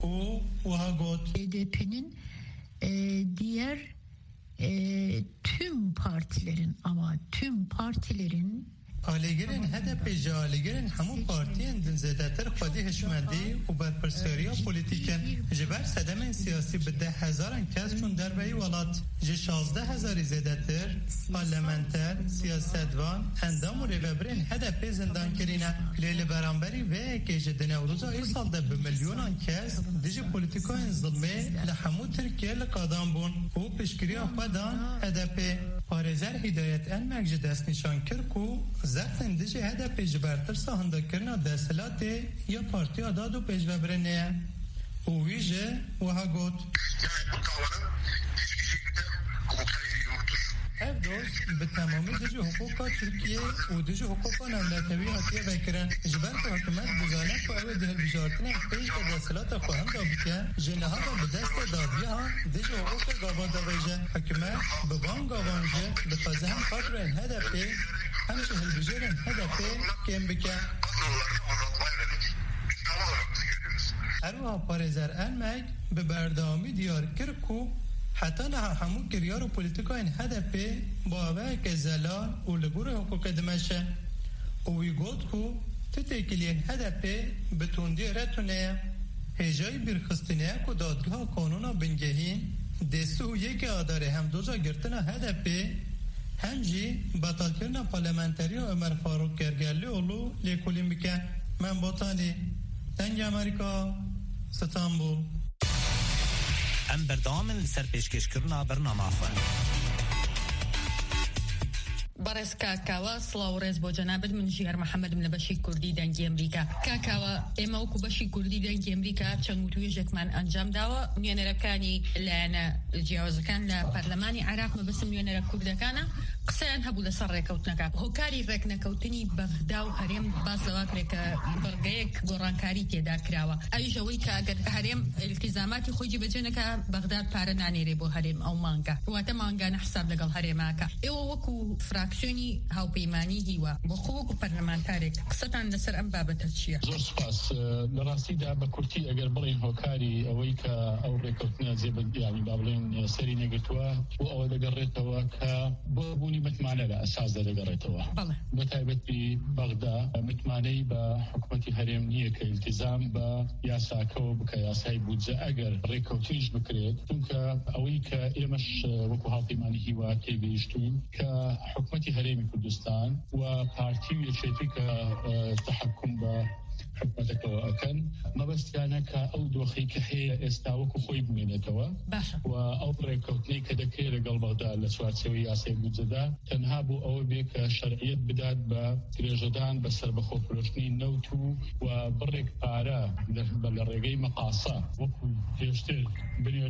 O Vagot HDP'nin diğer tüm partilerin آلیگرین هدف جالیگرین همون پارتیان دنزدتر خودی هشمندی و برپرسیاریا پولیتیکن جبر صدمین سیاسی به 10,000 کس چون در وی ولات جه 16,000 زیدتر پارلمانتر سیاستوان اندام و ریوبرین هدف زندان کرینه لیل برانبری و که جه نوروز ای سال ده به میلیونان کس دیجه پولیتیکای ظلمه لحمو ترکیه لقادان بون و پشکری آفادان هدف پارزر هدایت ان مگج دست نشان کرکو زرتن دیجه هدف جبرتر ساهنده کرنا دستلات یا پارتی آداد و پیش ببرنه او ویجه و ها گوت ev dost به تمامی دیجه حقوقا ترکیه و دیجه حقوقا نملتوی حتیه بکرن جبر که حکومت بزانه که اوه دیل بجارتنه پیش که دستلات خواهم دابکه جنه ها به دست دادیه ها دیجه حقوق گاوا داویجه حکومت به بان گاوانجه به فازه هم خاطر این هدفه همشه هلبجرین هدفه کم بکه اروها پارزر انمک به بردامی دیار کرکو حتی نه همون کریار و پولیتیکا این هدفه با اوه که زلال و لگور حقوق دمشه اوی گود کو تتکیلی این هدفه بتوندی رتونه هجای برخستنه که دادگاه قانونا بنگهین دستو یک آداره هم دوزا گرتنا هدفه همجی بطال کرنا پارلمانتری و عمر فاروق کرگرلی اولو لیکولیم بکن من باطانی تنگ امریکا ستانبول ام بردامن سر پیشکش کرنا برنامه خواه بارس كاكاوا سلاورز بو جنابت من جير محمد من بشي كردي دنجي امريكا كاكاوا اما وكو بشي كردي دنجي امريكا چنگوتو يجكمان انجام داوا ميان ركاني لانا الجواز كان لبرلماني عراق ما بس ميان ركود كان قسان هبو لسر ركوتنكا هوكاري ركنا كوتني بغداو هريم بازلواك رك برغيك غورانكاري تيدا كراوا اي جوي كاغر هريم التزاماتي خوجي بجنكا بغداد بارناني ريبو هريم او مانكا واتا مانكا نحساب لقل هريماكا ايو وكو فراكشني هاو بيماني هيوا بخوك برلمانتاريك قصتان لسر ام بابتا تشيا زور سپاس لراسي دا بكورتي اگر بلين هوكاري اويكا او ريكوتنا زيب يعني بابلين سري نگتوا و او دقريتوا كا بوني متمانه لأساس دقريتوا بتايبت ببغداد متماني بحكومتي هريم نيه كالتزام بياساكو بكياساي بودزا اگر ريكوتيش بكريت تونكا اويكا ايمش وكو هاطيماني هيوا تيبيشتون كحكومتي هريم كردستان وبارتي يشيتك تحكم حكومتك وأكن ما بس كان كأو دوخي كحية استاوك خوي بمينتوا وأو بريكوتني كدكي لقل بغداد لسوات سوية سيد زدا تنهابو أو بيك شرعية بداد بتريجدان بسر بخو فلوشني نوتو وبريك بارا بالرقي مقاصة وكو تيشتر بنيو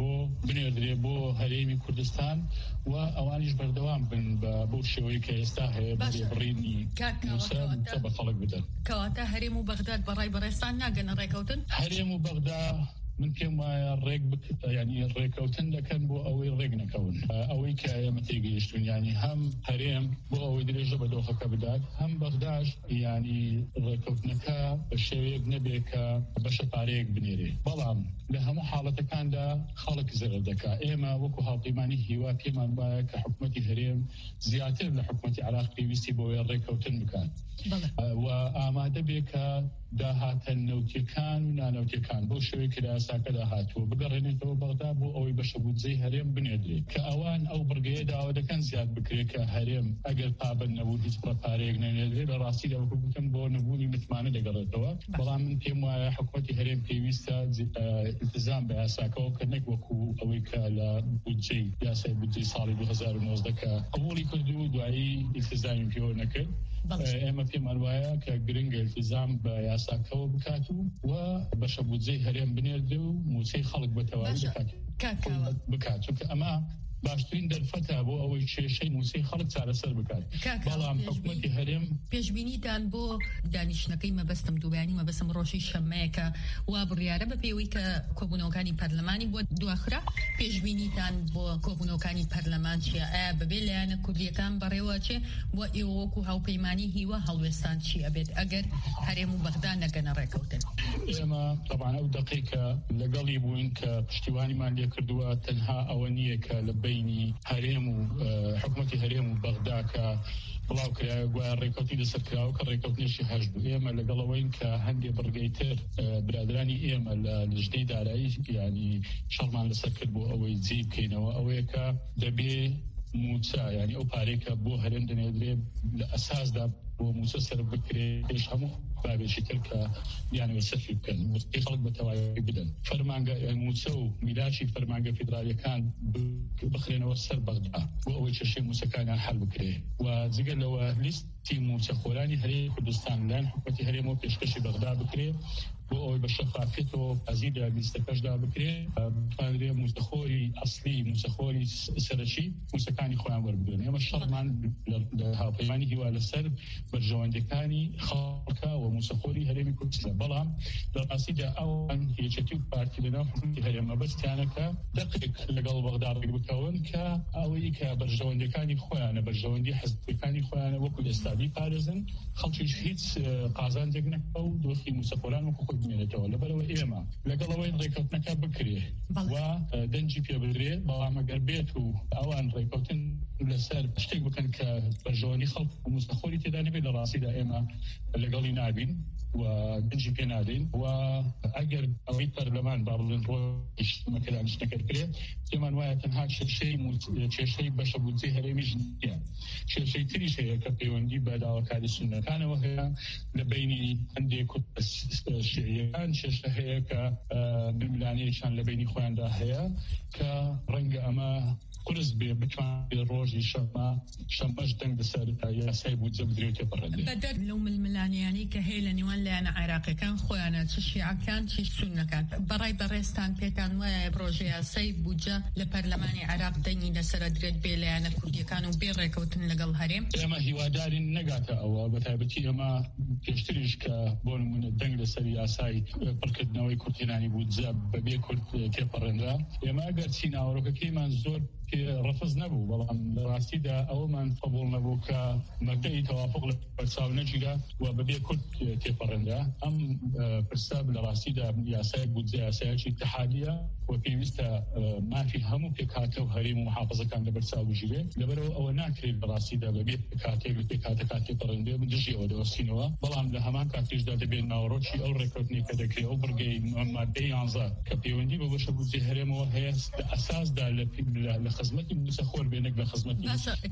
دريبو هريمي كردستان وأوانيش بردوام بن بوشوي كيستاهي بريني موسى متبا خلق بدل كواتا هريم وبغداد براي بريستان ناقن الريكوتن هريم وبغداد من كما الريق يعني الريكوتن لكن بو أوي الريق نكون أوي كيامتيجيش يعني هم هريم بو أوي درجة بدوخة كبداد هم بغداد يعني الريكوتنكا بالشيء بنبيك بش طريق بنيري بلام لهم حالة كان دا خلق زردكا إما وكو هاطيماني هوا كمان باك حكومتي هريم زيادة لحكومتي عراقي ويستي بو الريكوتن مكان وآماده بك داهات النوتيكان ونا نوتيكان بو شوي كده ساكا داهات وبقرني تو بغداد بو أوي بشبود زي هريم بنيدري كأوان أو برقية أو دا كان زياد بكري كهريم أقل قابل نبود يسبر طاريق نيدري لراسي دا وكو بكم بو نبوني متمانة دا قررتوا بلا من تيم حكومتي هريم كيويستا التزام بأساكا وكنك وكو أوي كالا بودجي ياسي بودجي صالي 2019 كأولي كردو دعي التزامي فيه نكر اما في مالوايا كجرينج التزام بياساكو بكاتو وبشبوزي هريم بنيردو موسي خلق بتوالي بكاتو بكاتو اما باشترین دەرفەتە بۆ ئەوەی کێشەی مووسەی خەڵک چارەسەر بکات. بەڵام حکوومەتی هەرێم پێشبینیتان بۆ دانیشتنەکەی مەبەستم دووبیانی مەبەستم ڕۆژی شەمەیەکە وا بڕیارە بە پێوەی کە کۆبوونەوەکانی پەرلەمانی بۆ دواخرا پێشبینیتان بۆ کۆبوونەوەکانی پەرلەمان چیە؟ ئایا بەبێ لایەنە کوردیەکان بەڕێوە چێ بۆ ئێوە وەکو هاوپەیمانی هیوە هەڵوێستان چی ئەبێت ئەگەر هەرێم و بەغداد نەگەنە ڕێکەوتن؟ ئێمە طبعا ئەو دقیقە لەگەڵی بووین کە پشتیوانیمان لێ کردووە تەنها ئەوە نییە کە لە بینی هەرێم و حکوومەتی هەرێم و بەغدا کە بڵاو کرایە گویا ڕێکەوتی لەسەرکراوە کە ڕێکەوتنیشی هەشت بوو. ئێمە لەگەڵەوەین کە هەندێک بڕگەی تر برادرانی ئێمە لە لیژنەی دارایی ینی شەڕمان لەسەر کرد بۆ ئەوەی جێ بکەینەوە ئەوەیە کە دەبێ موچە ینی ئەو پارێکە بۆ هەرێم دەنێدرێ لە ئەساسدا بۆ موچە سەر بکرێ پێش هەموو بابێکی تر کە یانوە سەرفی بکەن وەستی خەڵک بە تەواوی بدەن فەرمانگە موچە و میلاشی فەرمانگە فیدرالیەکان بخرێنەوە سەر بەغدا بۆ ئەوەی چێشەی موچەکانیان حەل بکرێ و جگە لەوە لیستی موچە خۆرانی هەرێمی کوردستان لەن حکومەتی هەرێمەوە پێشکەشی بەغدا بکرێ بۆ ئەوەی بە شەفافیتەوە پەزیدا لیستەکەشدا بکرێ بتوانرێ موچەخۆری ئەسلی موچەخۆری سەرەکی موچەکانی خۆیان وەربگرن. ئێمە شەڕمان لە هاوپەیمانی هیوا لەسەر بەرژەوەندەکانی خەڵکە و موچەخۆری هەرێمی کوردستان بەڵام لە ڕاستیدا ئەوان هێچەتی و پارتی لەناو حکومەتی هەرێمە بەستیانەکە دقیق لەگەڵ بەغدا ڕێک بکەون کە ئەوەی کە بەرژەوەندەکانی خۆیانە بەرژەوەندی حەزبەکانی خۆیانە وەکو ئێستابی پارێزن خەڵکیش هیچ قازانجێک نەکە و دۆخی موچەخۆران وەکو خۆی بمێنێتەوە. لەبەرەوە ئێمە لەگەڵەوەی ڕێکەوتنەکە بکرێ و دەنجی پێ بدرێ بەڵام ئەگەر بێت و ئەوان ڕێکەوتن لەسەر شتێک بکەن کە بەرژەوەندی خەڵک و موچەخۆری تێدا نەبێت لە ڕاستیدا ئێمە لەگەڵی نابین و دنجی پێ نادەین و ئەگەر ئەوەی پەرلەمان با بڵێن ڕۆژمەکە دانیشتنەکە بکرێ پێمان وایە تەنها کێشەی بەشە بودجەی هەرێمیش نییە کێشەی تریش هەیە کە پەیوەندی بە داواکاری سونەکانەوە هەیە لە بینی هەندێک شیعیەکان کێشە هەیە کە بملانەیەشان لە بینی خۆیاندا هەیە کە ڕەنگە ئەمە قرس بێ بتوانێت ڕۆژی شەمەش دەنگ لەسەر یاسای بودجە بدرێتێ پەڕەندێ بەدەر لەو ململانیانی کە هەیە لە نێوان لایەنە عێراقیەکان خۆیانە چ شیعەکان چ سوننەکان بەڕای بەڕێستان پێتان وایە پرۆژە یاسای بودجە لە پەرلەمانی عێراق دەنگی لەسرە درێت بێ لایەنە کوردیەکان و بێ ڕێکەوتن لەگەڵ هەرێم؟ ئێمە هیوادارین نەگاتە ئەوە بەتایبەتی ئێمە پێشتریش کە بۆ نمونە دەنگ لەسەر یاسای پڕکردنەوەی کورتێنانی بودجە بەبێ کورد تێپەڕێنرا ئێمە ئەگەر چی ناوەڕۆکەکەیمان زۆر ڕفز نەبوو بەڵام لە ڕاستیدا ئەوەمان قبول نەبوو کە مەبدەی تەوافق لە بەرچاو نەجیرا و بەبێ کورد تێپەڕێنرا ئەم پرسا لە ڕاستیدا یاسای بودجە یاسایەکی اتحادیە و پێویستە مافی هەموو پێکهاتە و هەرێم و محافظەکان لە بەرچاو بژیرێ لەبەرەوە ئەوە ناکرێت بە ڕاستیدا بەبێ پێکهاتەکان تێپەڕێنرێ من دژی ئەوە دەوەستینەوە بەڵام لە هەمان کاتیشدا دەبێت ناوەڕۆکی ئەو ڕێکەوتنی کە دەکرێت ئەو بڕگەی مادەی 11 کە پەیوەندی بە بەشە بودجەی هەرێمەوە هەیە لە ئەساسدا لە خزمەتی موچەخۆر بێنێک لە خزمەتی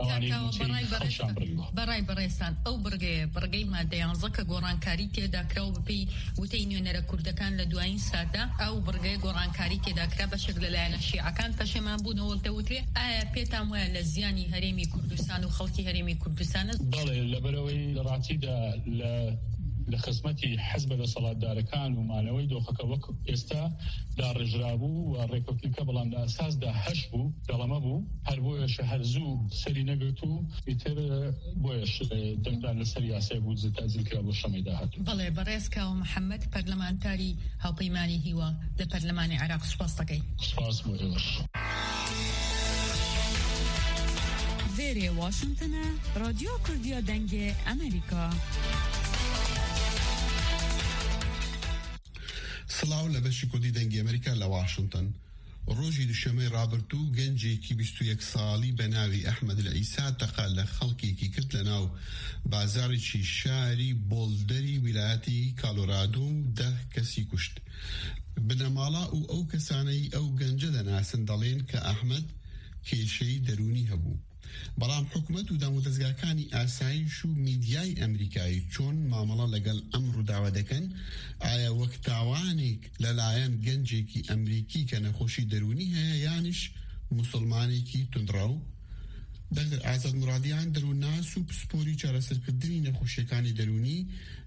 بەڕای بەڕێستان ئەو بڕگەی مادە 11 کە گۆڕانکاری تێدا کراوە بەپێی وتەی نوێنەرە کوردەکان لە دوایین ساتا ئەو بڕگەی گۆڕانکاری تێدا کرا بەشێک لەلایەنە شیعەکان پەشێمان بوونەوە دەوترێ ئایا پێتان وایە لە زیانی هەرێمی کوردستان و خەڵکی هەرێمی کوردستانە؟ بەڵێ لەبەرەوەی لە ڕاستیدا لە خزمەتی حەزبە لە سەڵاتدارەکان و مانەوەی دۆخەکە وەک ئێستا داڕێژرابوو و ڕێکەوتنەکە بەڵام لە ئەساسدا هەش بوو دەڵەمە بوو هەر بۆیەش هەرزوو سەری نەگرت و ئیتر بۆیەش دەنگدان لەسەر یاسای بودجە تازیلکرا بۆ شەمەی داهاتوو. بەڵێ بەڕێزکاوە محەممەد پەرلەمانتاری هاوپەیمانی هیوا لە پەرلەمانی عێراق سوپاس دەکەین. سوپاس بۆ ئێوەش. وێرێ واشنگتنە رادیۆ کوردیە دەنگێ ئەمریکا. سڵاو لە بەشی کوردی دەنگی ئەمریکا لە واشنگتن. ڕۆژی دوشەمەی ڕابردوو گەنجێکی 21 ساڵی بە ناوی ئەحمەد العیسا تەقا لە خەڵکێکی کرد لە ناو بازارێکی شاری بۆلدەری ویلایەتی کالۆرادۆ و 10 کەسی کوشت. بنەماڵا و ئەو کەسانەی ئەو گەنجە دەناسن دەڵێن کە ئەحمەد کێشەی دەرونی هەبوو. بەڵام حکومەت و دامودەزگاکانی ئاسایش و میدیای ئەمریکایی چۆن مامەڵە لەگەڵ ئەم ڕووداوە دەکەن؟ ئایا وەک تاوانێک لەلایەن گەنجێکی ئەمریکی کە نەخۆشی دەرونی هەیە یانش موسڵمانێکی توندڕاو؟ دەنگەر ئازاد مرادیان دەروناس و پسپۆری چارەسەرکردنی نەخۆشیەکانی دەرونی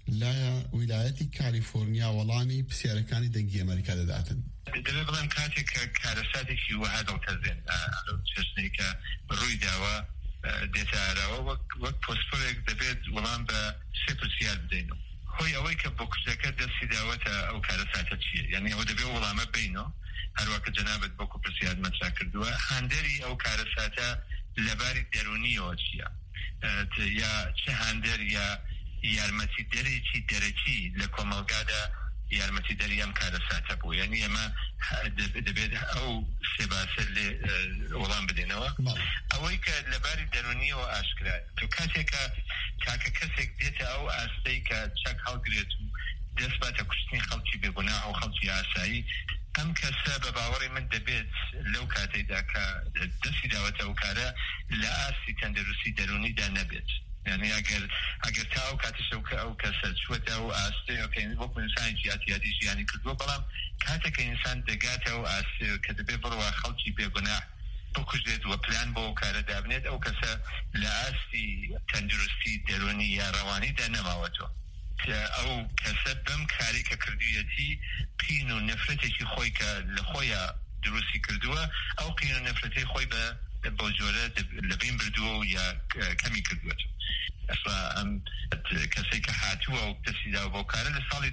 لە ویلایەتی کالیفۆرنیا وەڵامی پرسیارەکانی دەنگی ئەمریکا دەداتن. دەبێت بڵێم کاتێک کە کارەساتێکی وەها دڵتەزێن چێشتەی کە ڕووی داوە دێتارەوە وەک پۆسپۆرێک دەبێت وەڵام بە سێ پرسیار بدەینەوە. هۆی ئەوەی کە بۆ کوچەکە دەستی داوەتە ئەو کارەساتە چییە؟ یعنی ئەوە دەبێت وەڵامە بینەوە هەروە کە جەنابەت بۆکو پرسیار مەترا کردووە هاندەری ئەو کارەساتە لەباری دەرونیەوە چییە؟ یا چه هاندەر یا یارمەتی دەرێکی دەرەکی لە کۆمەلگادا یارمەتی دەری ئەم کارەساتە بوو. یعنی ئەمە دەبێت ئەو سێباسە لێ وەڵام بدێنەوە. ئەوەی کە لەباری دەرونیەوە ئاشکرا تو کاتێکە کاکە کەسێک دێتە ئەو ئاستەی کە چەک هەڵگرێت و دەست باتە کوشتنی خەڵکی بێگوناه و خەڵکی ئاسایی ئەم کەسە بە باوەڕی من دەبێت لەو کاتێکدا کە دەستی داوەتە ئەو کارە لە ئاستی تەندروستی دەرونیدا نەبێت. یعنی ئەگەر تا ئەو کاتیشەو کە ئەو کەسە چوەتە ئەو ئاستەیەکەین وەکو ئینسانێکی ئەتیادی ژیانی کردووە بەڵام کاتێککە ئینسان دەگاتە ئەو ئاستەیە کە دەبێت بڕوا خەڵکی بێگوناه بکوژێت وە پلان بۆ ئەو کارە دابنێت ئەو کەسە لە ئاستی تەندروستی دەرونی یا ڕەوانیدا نەماوەتەوە. ئەو کەسە بەم کاری کە کردوویەتی قین و نەفرەتێکی خۆی کە لە خۆیە دروستی کردووە ئەو قین و نەفرەتەی خۆی بۆ جۆرە لەبین بردووە و یا کەمی کردووەت. ئەسڵا ئەم کەسێک کە هاتووە و دەستیداوە بۆ کارە لە ساڵی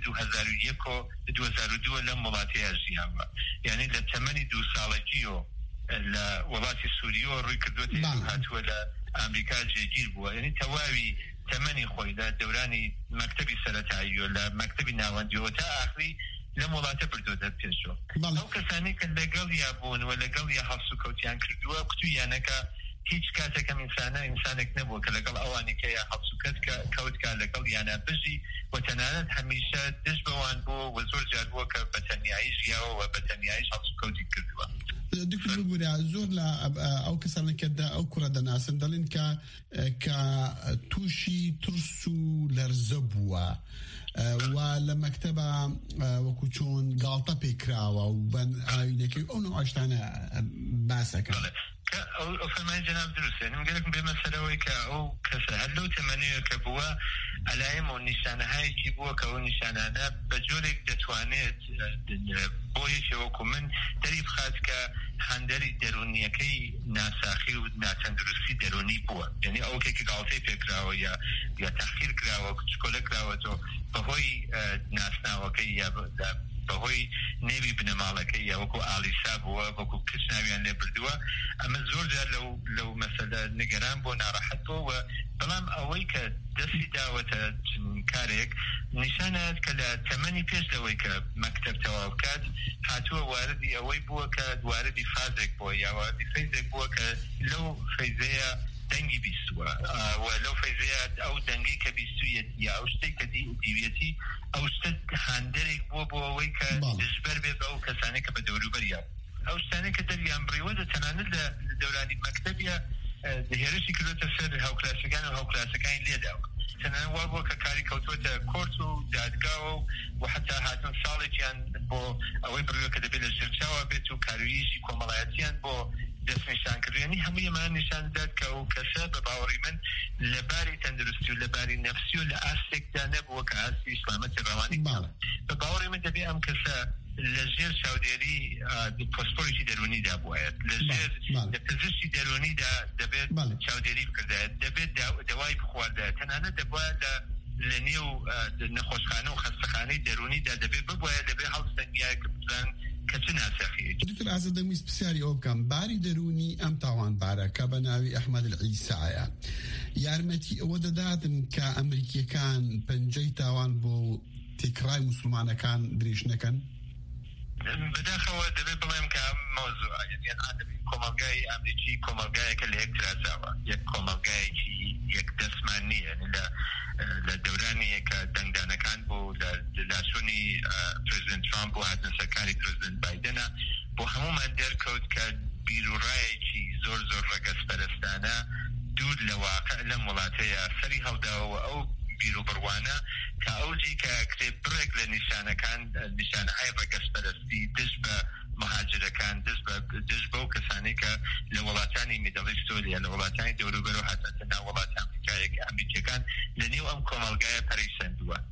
2002 لەم وڵاتەیە ژیانوە. یعنی لە تەمەنی 2 ساڵەکیەوە لە وڵاتی سووریەوە ڕووی کردوەتی هاتووە لە ئەمریکا جێگیر بووە. یعنی تەواوی تەمەنی خۆی لە دەورانی مەکتەبی سەرەتاییەوە لە مەکتەبی ناوەندیەوە تا ئاخری لەم وڵاتە بردووە دەرپێشەوە. ئەو کەسانی کە لەگەڵ یا بوون و لەگەڵ یا هەڵس و کەوتیان کردووە کتویانەکە هیچ کاتێکم ئینسانێک نەبووە کە لەگەڵ ئەوانی کە یا هەڵس و کەوتکە لەگەڵ یانە بژی و تەنانەت هەمیشە دژ بەوان بووە و زۆر جار بووە کە بە تەنیایی ژیاوە و بە تەنیاییش هەڵس و کەوتی کردووە. دکتۆر بگورە زۆر لە ئەو کەسانێکدا ئەو کوڕە دەناسن دەڵێن کە تووشی ترس و لەرزە بووە و لە مەکتەبە وەکو چۆن گاڵتە پێکراوە و بەن ئاوینەکەی ئەو نوع ئاشتانە باسەکە. ئەو فەرمانی جەناب دروستە. نمگەرێکم بێمە سەرەوەی کە ئەو کەسە هەر لەو تەمەنەیە کە بووە ئەلایەم و نیشانەهایەکی بووە کە ئەو نیشانانە بە جۆرێک دەتوانێت بۆ یەکێوەکو من دەری بخات کە هەندەری دەرونیەکەی ناساخی و ناتەندروستی دەرونی بووە. یعنی ئەوکێکی گاڵتەی پێکراوە یا تەحقیر کراوە کچکۆلە کراوەتەوە بەهۆی ناسناوەکەی یا بەهۆی نێوی بنەماڵەکەی یا وەکو ئالیسا بووە وەکو کچ ناویان لێ بردووە. ئەمە زۆر جار لەو مەسەلە نیگەران بۆ ناڕەحەت بووە. بەڵام ئەوەی کە دەستی داوەتە کارێک نیشانەت کە لە تەمەنی پێش لەوەی کە مەکتەب تەواو بکات هاتووە واردی ئەوەی بووە کە واردی فازێک بووە یا واردی فەیزێک بووە کە لەو فەیزەیە دەنگی بیستووە و لەو فەیزەیە ئەو دەنگی کە بیستویەت یا ئەو شتێک کە دیوێتی ئەو شتە هاندەرێک بووە بۆ ئەوەی کە دژبەر بێت بە ئەو کەسانێک کە بە دەوروبەریە ئەو شتانەی کە دەریان بڕیوە دەتەنانەت لە دەورانی مەکتەبیە هێرشی کردوتە سەر هاوکلاسەکان و هاوکلاسەکانی لێداوە. تەنانەت وا بووە کە کاری کەوتوتە کۆرت و دادگاوە و حتا هاتن ساڵێکیان بۆ ئەوەی بڕیوە کە دەبێت لە ژێرچاوە بێت و کارویشی کۆمەڵایەتیان بۆ دەستنیشان کردنی هەموو ئەمان نیشان داد کە ئەو کەسە بە باوەڕی من لەباری تەندروستی و لەباری نەفسی و لە ئاستێکدا نەبووە کە ئاستی ئیسلامەتی ڕەوانی بە باوەڕی من دەبێت ئەم کەسە لەژێر چاودێری پۆسپۆرێکی دەرونیدا بوایەت لەژێر پزیشکی دەرونیدا دەبێت چاودێری بکردایەت دەبێت دەوای بخواردایەت تەنانەت دەبوایە لە نێو نەخۆشخانە و خەستەخانەی دەرونیدا دەبێت ببوایە دەبێت هەڵستەنگیایە کە بزان کە چ ناسەخی. دکتۆر ئازاد دەمویست پرسیاری ئەو بکەم باری دەرونی ئەم تاوانبارە کە بە ناوی ئەحمەد العیسایە یارمەتی ئەوە دەداتن کە ئەمریکیەکان پەنجەی تاوان بۆ تێکڕای موسڵمانەکان درێژ نەکەن؟ بەداخەوە دەبێت بڵێم کە ئەم مۆزوعە یعنی ئادەبی کۆمەلگای ئەمریکی کۆمەلگایەکە لە یەک ترازاوە یەک کۆمەلگایەکی یەک دەستمان نییە لە دەورانی کە دەنگدانەکان بوو لە لاشوونی پرزیدنت ترامپ و هاتنسەکانی پرزیدنت بایدنە بۆ هەمومان دەرکەوت کە بیرروڕایەکی زۆر ڕەگەزپەرستانە دوور لە واقع لەم وڵاتەیە سەری هەڵداوە ئەو بیر و بڕوانە کە ئەوجی کە کتێب بڕێک لە نیشانەکان نیشانەهای ڕەگەزپەرستی دژ بە مهاجرەکان دژ بەو کەسانی کە لە وڵاتانی میدڵیستۆریا لە وڵاتانی دەوروبەر و هاتنە ناو وڵاتی ئەمریکیەکان لە نێو ئەم کۆمەلگایە پەرەیسەندووە.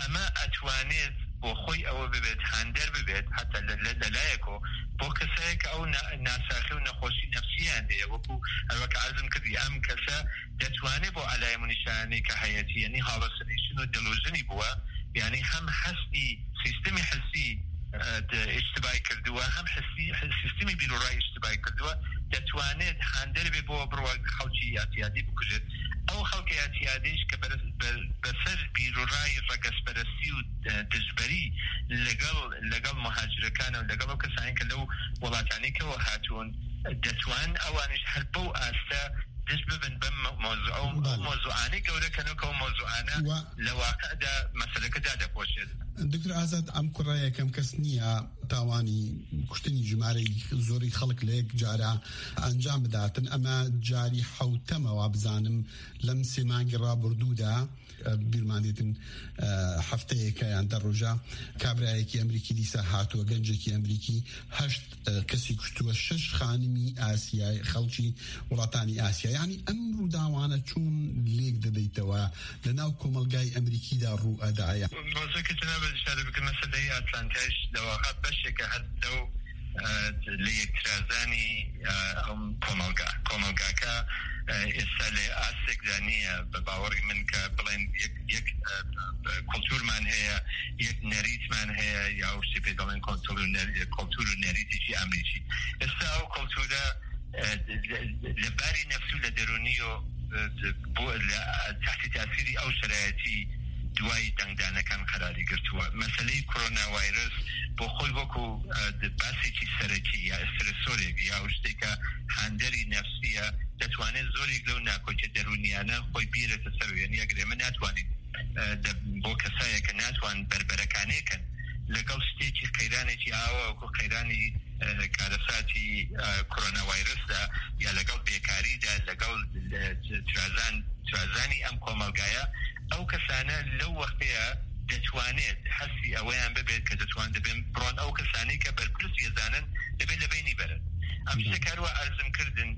ئەمە ئەتوانێت بۆ خۆی ئەوە ببێت هاندەر ببێت حتا لەلایەکۆ بۆ کەسایە کە ئەو ناساخی و نەخۆشی نەفسییان هەیە وەکو هەروەکە عەرزم کردی ئەم کەسە دەتوانێت بۆ علایە نیشانەی کە هەیەتی یعنی هاڵەسنیشن و دڵۆژنی بووە یعنی هەم هەستی سیستمی حسی اشتباهی کردووە هەم سیستمی بیرۆڕای اشتباهی کردووە دەتوانێت هاندەر بێ بۆ بڕوا خەڵکی ئاتیادی بکوژێت ئەو خەڵکی ئاتیادیش کە بەسەر بیرۆڕای ڕەگەسپەرستی و دژبەری لەگەڵ مهاجرەکانە و لەگەڵ ئەو کەسانی کە لەو وڵاتانێکەوە هاتوون دەتوان ئەوانش هەر بەو ئاستە دەست ببن بەم مۆزوعانەی گەورەکەنەوە کە ئەو مۆزوعانە لە واقعدا مەسەلەکەدا دەپۆشێت. دکتۆر ئازاد ئەم کوڕە یەکەم کەس نییە تاوانی کوشتنی ژمارەی زۆری خەڵک لە یەک جارە ئەنجام بداتن ئەمە جاری حوتەمەوە بزانم لەم سێ مانگی ڕابردوودا بیرمانێتن هەفتەیەکە یان دە ڕۆژە کابرایەکی ئەمریکی دیسا هاتووە گەنجێکی ئەمریکی 8 کەسی کوشتووە 6 خانمی ئاسیای خەڵکی وڵاتانی ئاسیا یعنی ئەم ڕووداوانە چۆن لێک دەدەیتەوە لە ناو کۆمەلگای ئەمریکیدا ڕوو ئەدایە مۆزەکە جەنابەت ئیشارە بکەم مەسەلەی ئەتلانتایش لەواقع بەشێکە هەر لەو لە یەکترازانی ئەم کۆمەلگاکە ئێستا لێ ئاسێکدا نییە بە باوەڕی من کە بڵێن یەک کۆلتورمان هەیە یەک نەریتمان هەیە یا شتی پێ دەڵێن کۆلتور و نەریتێکی ئەمریکی ئێستا ئەو کۆلتورە لەباری نەفس و لە دەرونی و تحتی تاثیری ئەو شرایەتی دوای دەنگدانەکان قەراری گرتووە مەسەلەی کۆرۆنا ڤایرس بۆ خۆی وەکو باسێکی سەرەکی یا ئەسترسۆرێک یا شتێکە هاندەری نەفسیە دەتوانێت زۆرێک لەو ناکۆچە دەرونیانە خۆی بیرێتە سەر وێنی ئەگەر ئێمە ناتوانین بۆ کەسایە کە ناتوان بربەرەکانێکن لەگەڵ شتێکی قەیرانێکی ئاوە وەکو قەیرانی کارەساتی کۆرۆنا ڤایرسدا یا لەگەڵ بێکاریدا لەگەڵ ترازانی ئەم کۆمەلگایە ئەو کەسانە لەو وەختەیە دەتوانێت حەسی ئەوەیان ببێت کە دەتوان دەبێن بڕۆن ئەو کەسانی کە بەرپرس ێزانن دەبێت لە بینی بەرن ئەم شتێکاروە ئەرزم کردن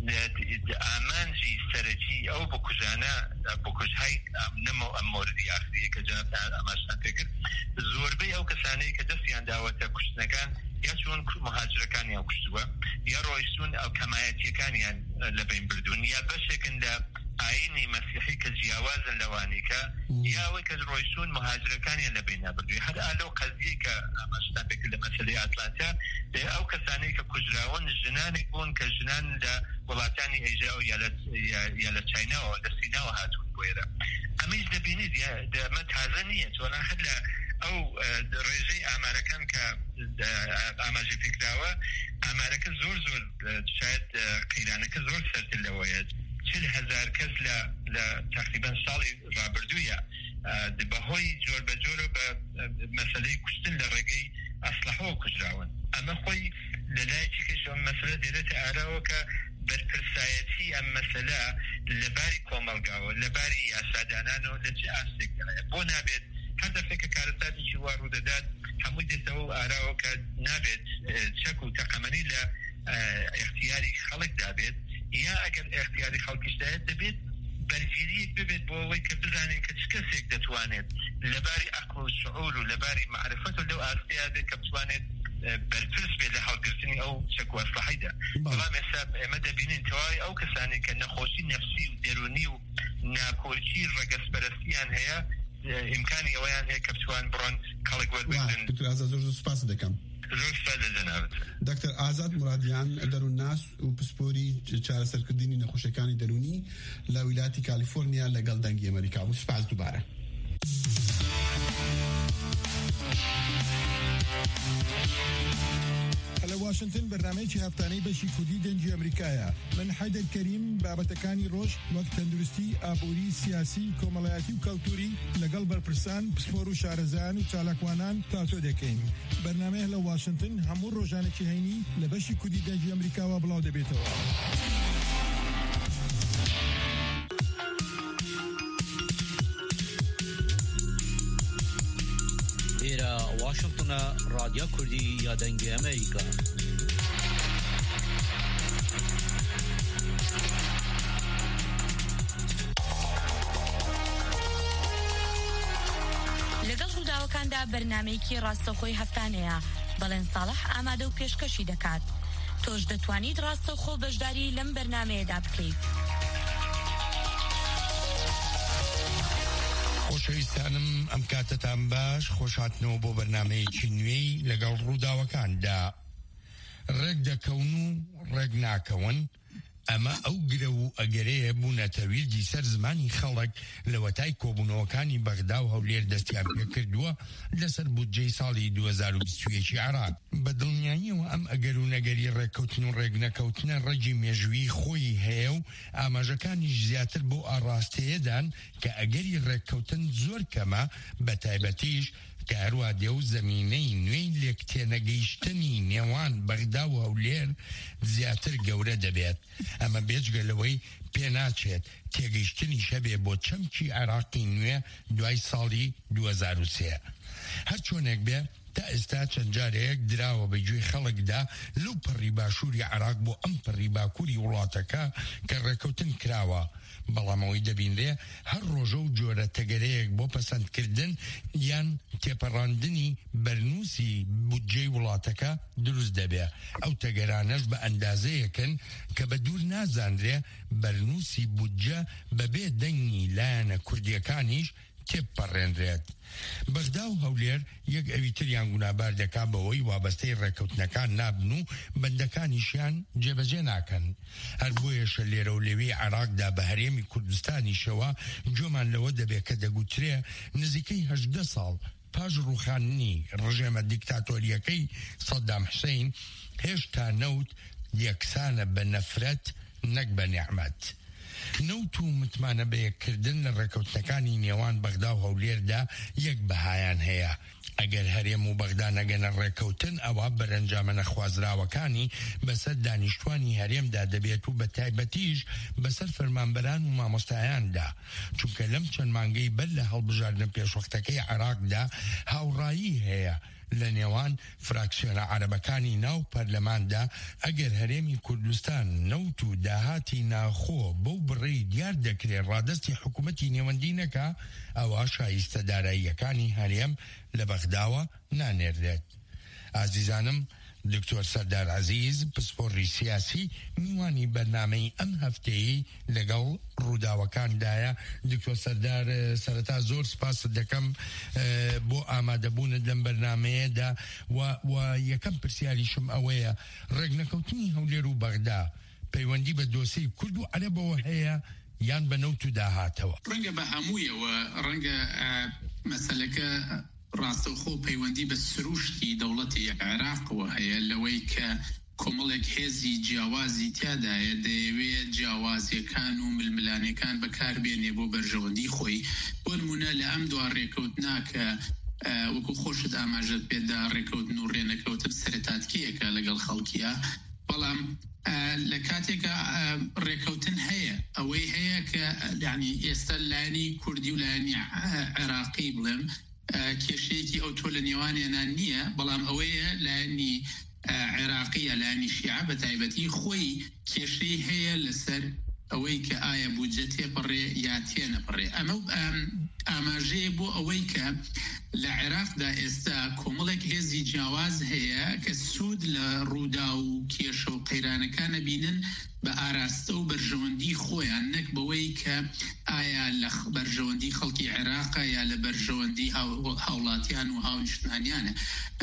ئامانجی سەرەکی ئەو بکوژانە بکوژهای نەمە ئەم مۆردی ئاخریە کە جەناب ئاماژتان پێکرد زۆربەی ئەو کەسانەی کە دەستیان داوەتە کوشتنەکان یا چۆن مهاجرەکانیان کوشتووە یا ڕۆیشتون ئەو کەمایەتیەکانیان لە بین بردوون یا بەشێکن لە ئاینی مەسیحی کە جیاوازن لەوانی کە یا ئەوەی کە ڕۆیشتون مهاجرەکانیان لە بین نابردووی هەر ئالۆ قەزیە کە ئاماژتان پێکرد لە مەسەلەی ئەتلانتا ئەو کەسانەی کە کوژراون ژنانێک بوون کە ژنان لە وڵاتانی ئەیژا و یا لە چایناوە لە سیناوە هاتوون بۆ ئێرە ئەمەش دەبینیت ئەمە تازە نییە چۆنان هەر لە ئەو ڕێژەی ئامارەکان کە ئاماژی پێکراوە ئامارەکە زۆر شاید قەیرانەکە زۆر سەرتر لەوەیە 40,000 کەس لە تقریبا ساڵی ڕابردوویە بەهۆی جۆر بە جۆرە بە مەسەلەی کوشتن لە ڕێگەی ئەسلحەوە کوژراون ئەمە خۆی لەلایەکی کەش ئەم مەسەلە دێرێتە ئاراوە کە بەرپرسایەتی ئەم مەسەلە لەباری کۆمەلگاوە لەباری یاسادانانەوە لە چه ئاستێکدایە بۆ نابێت هەر دەفێکە کارەساتێکی وا ڕوودەدات هەمووی دێتەوە ئاراوە کە نابێت چەک و تەقەمەنی لە اختیاری خەڵک دابێت یا ئەگەر اختیاری خەڵکیشدایەت دەبێت بەرگریەک ببێت بۆ ئەوەی کە بزانین کە چ کەسێک دەتوانێت لەباری عەقڵ و شعور و لەباری معرفەت و لەو ئاستەیە بێت کە بتوانێت بەرپرس بێت لە هەڵگرتنی ئەو چەک و ئەسلحەیدا بەڵام ئێستا ئێمە دەبینین تەواوی ئەو کەسانی کە نەخۆشی نەفسی و دەرونی و ناکۆچی ڕەگەسپەرستیان هەیە ئیمکانی ئەوەیان هەیە کە بتوان بڕۆن کەڵک وەربگرن. دکتۆر ئازاد زۆر سوپاس دەکەم. دکتۆر ئازاد مرادیان دەروون ناس و پسپۆری چارەسەرکردنی نەخۆشیەکانی دەرونی لە ویلاتی کالیفۆرنیا لەگەڵ دەنگی ئەمریکا و سوپاس دووبارە. لە واشنگتن بەرنامەیەکی هەفتانەی بەشی کوردی دەنگی ئەمریکایە من حەیدەر کەریم بابەتەکانی ڕۆژ وەک تەندروستی ئابووری سیاسی کۆمەڵایەتی و کەلتوری لەگەڵ بەرپرسان پسپۆر و شارەزایان و چالاکوانان تاتۆ دەکەین بەرنامەیە لە واشنگتن هەموو ڕۆژانێکی هەینی لە بەشی کوردی دەنگی ئەمریکاوە بڵاو دەبێتەوە. واشنگتن رادیو کردی یا دنگ امریکا. لەگەڵ کاتێکاندا بەرنامەیەکی ڕاستەوخۆی هەفتانەیە، بەڵێن ساڵح ئامادە و پێشکەشی دەکات. تۆش دەتوانیت ڕاستەوخۆ بەشداری لەم بەرنامەیەدا بکەیت. خۆشەویستانم ئەم کاتتان باش، خۆشهاتنەوە بۆ بەرنامەیەکی نوێی لەگەڵ ڕووداوەکاندا. ڕێک دەکەون و ڕێک ناکەون، ئەمە ئەو گرە و ئەگەرەیە بوونەتە ویردی سەر زمانی خەڵک لە وەتای کۆبوونەوەکانی بەغدا و هەولێر دەستیان پێ کردووە لەسەر بودجەی ساڵی 2021 عێراق. بە دڵنیاییەوە ئەم ئەگەر و نەگەری ڕێککەوتن و ڕێک نەکەوتنە ڕێگی مێژووی خۆی هەیە و ئاماژەکانیش زیاتر بۆ ئاڕاستەیەدان کە ئەگەری ڕێککەوتن زۆر کەمە، بە تایبەتیش کە هەروە دێو زەمینەی نوێی لێکتێنەگەیشتنی نێوان بەغدا و هەولێر زیاتر گەورە دەبێت. ئەمە بێجگە لەوەی پێناچێت تێگەیشتنی شەبێ بۆ چەمکی عێراقی نوێ دوای ساڵی 2003. هەر چۆنێک بێ تا ئێستا چەند جارێک دراوە بەگوێی خەڵکدا لەو پڕی باشووری عێراق بۆ ئەم پڕی باکووری وڵاتەکە کە ڕێکەوتن کراوە، بەڵامەوەی دەبینرێ هەر ڕۆژە و جۆرە تەگەرەیەک بۆ پەسەندکردن یان تێپەڕاندنی بەرنووسی بودجەی وڵاتەکە دروست دەبێ. ئەو تەگەرانەش بە ئەندازەیەکن کە بە دوور نازانرێ بەرنووسی بودجە بەبێ دەنگی لایەنە کوردیەکانیش تێپەڕێنرێت. بەغدا و هەولێر یەک ئەوی تریان گونابار دەکا بەوەی وابەستەی ڕێکەوتنەکان نابن و بەندەکانیشیان جێبەجێ ناکەن. هەر بۆیەشە لێرە و لێوەی عێراقدا بە هەرێمی کوردستانیشەوە جۆمان لەوە دەبێت کە دەگوترێ نزیکەی 18 ساڵ پاش ڕوخاندنی ڕژێمە دیکتاتۆریەکەی سەدام حوسێین هێشتا نەوت یەکسانە بە نەفرەت نەک بە نیعمەت. نەوت و متمانە بەیەککردن لە ڕێکەوتنەکانی نێوان بەغدا و هەولێردا یەک بەهایان هەیە. ئەگەر هەرێم و بەغدا نەگەنە ڕێکەوتن، ئەوە بەرەنجامە نەخوازراوەکانی بەسەر دانیشتوانی هەرێمدا دەبێت و بە تایبەتیش بەسەر فەرمانبەران و مامۆستایاندا، چونکە لەم چەند مانگەی بەر لە هەڵبژاردنە پێشوەختەکەی عێراقدا هاوڕایی هەیە لە نێوان فراکسیۆنە عەرەبەکانی ناو پەرلەماندا. ئەگەر هەرێمی کوردستان نەوت و داهاتی ناخۆ بەو بڕێی دیار دەکرێت ڕادستی حکوومەتی نێوەندی نەکا، ئەوە شایستە داراییەکانی هەرێم لە بەغداوە نانێردێت. ئازیزانم، دکتۆر سەردار عەزیز، پسپۆڕی سیاسی، میوانی بەرنامەی ئەم هەفتەیە لەگەڵ ڕووداوەکاندایە. دکتۆر سەردار، سەرەتا زۆر سپاس دەکەم بۆ ئامادەبوونت لەم بەرنامەیەدا و یەکەم پرسیاریشم ئەوەیە، ڕێگنەکەوتنی هەولێر و بەغدا پەیوەندی بە دۆسەی کورد و عەرەبەوە هەیە یان بە نەوت و داهاتەوە؟ ڕەنگە بە هەموویەوە، ڕەنگە مەسەلەکە ڕاستەوخۆ پەیوەندی بە سروشتی دەوڵەتی عێراقەوە هەیە، لەوەی کە کۆمەڵێک هێزی جیاوازی تیادایە دەیەوێت جیاوازیەکان و ململانەکان بەکاربێنێ بۆ بەرژەوەندی خۆی. بۆ نمونە لە ئەم دوا ڕێکەوتنا کە وەکو خۆشت ئاماژەت پێدا ڕێکەوتن و ڕێنەکەوتن سەرەتاتکیەکە لەگەڵ خەڵکیە، بەڵام لە کاتێکە ڕێکەوتن هەیە، ئەوەی هەیە کە یعنی ئێستا لایەنی کوردی و لایەنی عێراقی بڵێم کێشەیەکی ئەو تۆ لە نێوانیانان نییە، بەڵام ئەوەیە لایەنی عێراقیە لایەنی شیعە بە تایبەتی خۆی کێشەی هەیە لەسەر ئەوەی کە ئایا بودجە تێپەڕێ یا تێنەپەڕێ. ئەمە ئاماژەیە بۆ ئەوەی کە لە عێراقدا ئێستا کۆمەڵێک هێزی جیاواز هەیە کە سوود لە ڕوودا و کێشە و قەیرانەکانە بینن بە ئاراستە و بەرژەوەندی خۆیان، نەک بەوەی کە ئایا لە بەرژەوەندی خەڵکی عێراقە یا لە بەرژەوەندی هاوڵاتیان و هاونیشتمانیانە.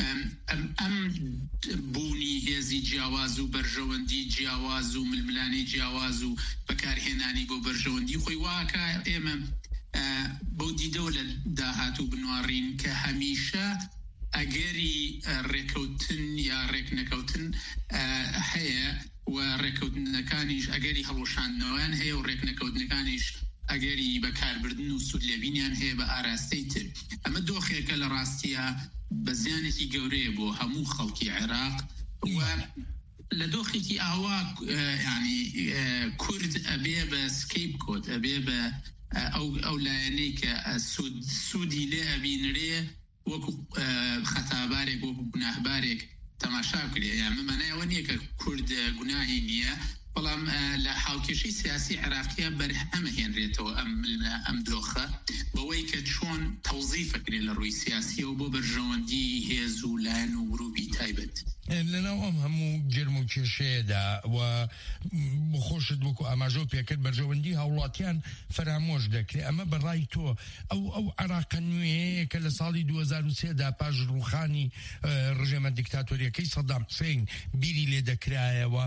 ئەم بوونی هێزی جیاواز و بەرژەوەندی جیاواز و ململانی جیاواز و بەکارهێنانی بۆ بەرژەوەندی خۆی واکە ئێمە بۆ دیدەوە لە داهات و بنوارین کە هەمیشە ئەگەری ڕێکەوتن یا ڕێکنەکەوتن هەیە و ڕێکەوتنەکانیش ئەگەری هەڵۆشاندنەوەیان هەیە و ڕێکنەکەوتنەکانیش ئەگەری بەکاربردن و سود لێبینیان هەیە بە ئاراستەی تر. ئەمە دۆخێکە لە ڕاستیە بە زیانێکی گەورەیە بۆ هەموو خەڵکی عێراق و لە دۆخێکی ئاوا ینی کورد ئەبێ بە سکەیپ کۆت، ئەبێ بە ئەو لایەنەی کە سوودی لێ ئەبینرێ وەکو خەتابارێک وەکو گوناهبارێک تەماشا کرێ. یان مەمانایەوە نییە کە کورد گوناهی نییە، بەڵام لە حاڵکێشەی سیاسی عێراقیە بەرهەمە هێنرێتەوە ئەم دۆخە بەوەی کە چۆن تەوزیفەکرێت لە ڕووی سیاسیەوە بۆ بەرژەوەندی هێز و لایەن و گروپی تایبەت لەناو ئەم هەموو گرم و کێشەیەدا و بخۆشت وەکو ئاماژە پێکرد بەرژەوەندی هاوڵاتیان فرامۆش دەکرێت ئەمە بەڕای تۆ ئەو عێراقە نوێیە کە لە ساڵی 2003دا پاش ڕوخانی ڕژێمە دیکتاتۆریەکەی سەدام حوسێن بیری لێ دەکرایەوە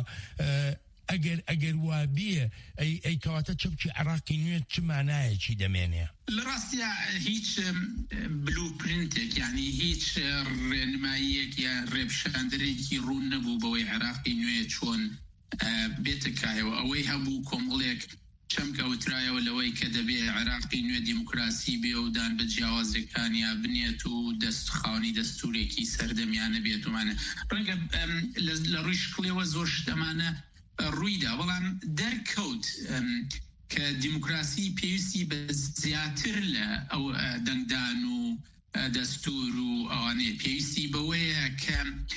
ئەگەر وابیە ئەی کەواتە چەپکی عێراقی نوێ چ مانایەکی دەمێنێ لە ڕاستیە هیچ بلوپرینتێک یعنی هیچ ڕێنماییەک یا ڕێپشاندرێکی ڕوون نەبوو بەوەی عێراقی نوێ چۆن بێتکایەوە ئەوەی هەبوو کۆمەڵێک چەمکە وترایەوە لەوەی کە دەبێ عێراقی نوێ دیموکراسی بێ و دان بە جیاوازەکانیا بنێت و دەستخاونی دەستورێکی سەردەمیانە بێتوانە ڕەنگە لە ڕووی شکڵێەوە زۆر شتەمانە ڕوویدا بەڵام دەرکەوت کە دیموکراسی پێویستی بە زیاتر لە ئەو دەنگدان و دەستور و ئەوانەیە پێویستی بەوەیە کە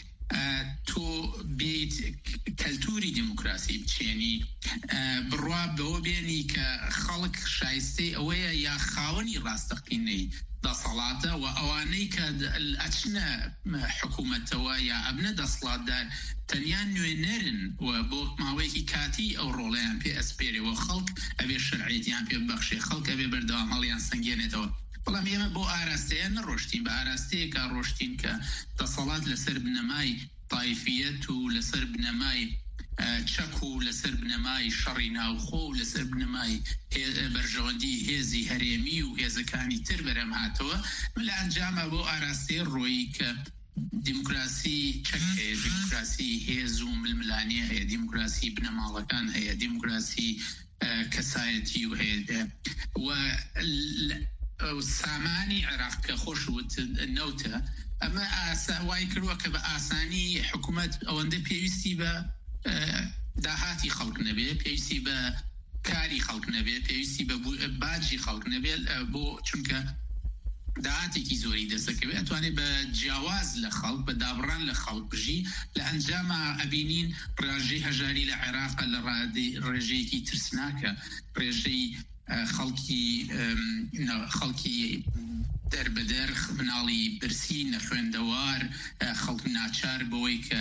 تۆ بێت کەلتوری دیموکراسی بچێنی بڕوا بەوە بێنی کە خەڵک شایستەی ئەوەیە یا خاوەنی ڕاستەقینەی دەسەڵاتە و ئەوانەی کە ئەچنە حکوومەتەوە یا ئەبنە دەسەڵاتدار تەنیا نوێنەرن و بۆ ماوەیەکی کاتی ئەو ڕۆڵیان پێ ئەسپێرەوە خەڵک ئەبێ شەرعیەتیان پێ ببەخشێ خەڵک ئەبێ بەردەوام هەڵیان سەنگێنێتەوە بەڵام ئێمە بۆ ئاراستەیە نەڕۆشتین بە ئاراستەیەکە ڕۆشتین کە دەسەڵات لەسەر بنەمای تایفیەت و لەسەر بنەمای چەک و لەسەر بنەمای شەڕی ناوخۆ و لەسەر بنەمای بەرژەوەندی هێزی هەرێمی و هێزەکانی تر بەرەم هاتەوە لە ئەنجامە بۆ ئاراستەیە ڕۆیی کە دیموکراسی چەک هەیە دیموکراسی هێز و ململانیە هەیە دیموکراسی بنەماڵەکان هەیە دیموکراسی کەسایەتی و هەیە و سامانی عێراق کە خۆشوت نەوتە ئەمە وای کردووە کە بە ئاسانی حکوومەت ئەوەندە پێویستی بە داهاتی خەڵک نەبێ پێویستی بە کاری خەڵک نەبێ پێویستی بە باجی خەڵک نەبێت بۆ چونکە داهاتێکی زۆری دەستەکەوێت ئەتوانێت بە جیاواز لە خەڵک بە دابڕان لە خەڵک بژی لە ئەنجامە ئەبینین ڕێژەی هەژاری لە عێراق لە ڕێژەیەکی ترسناکە ڕێژەی خەڵکی دەربەدەر مناڵی برسی نەخوێندەوار خەڵک ناچار بەوەی کە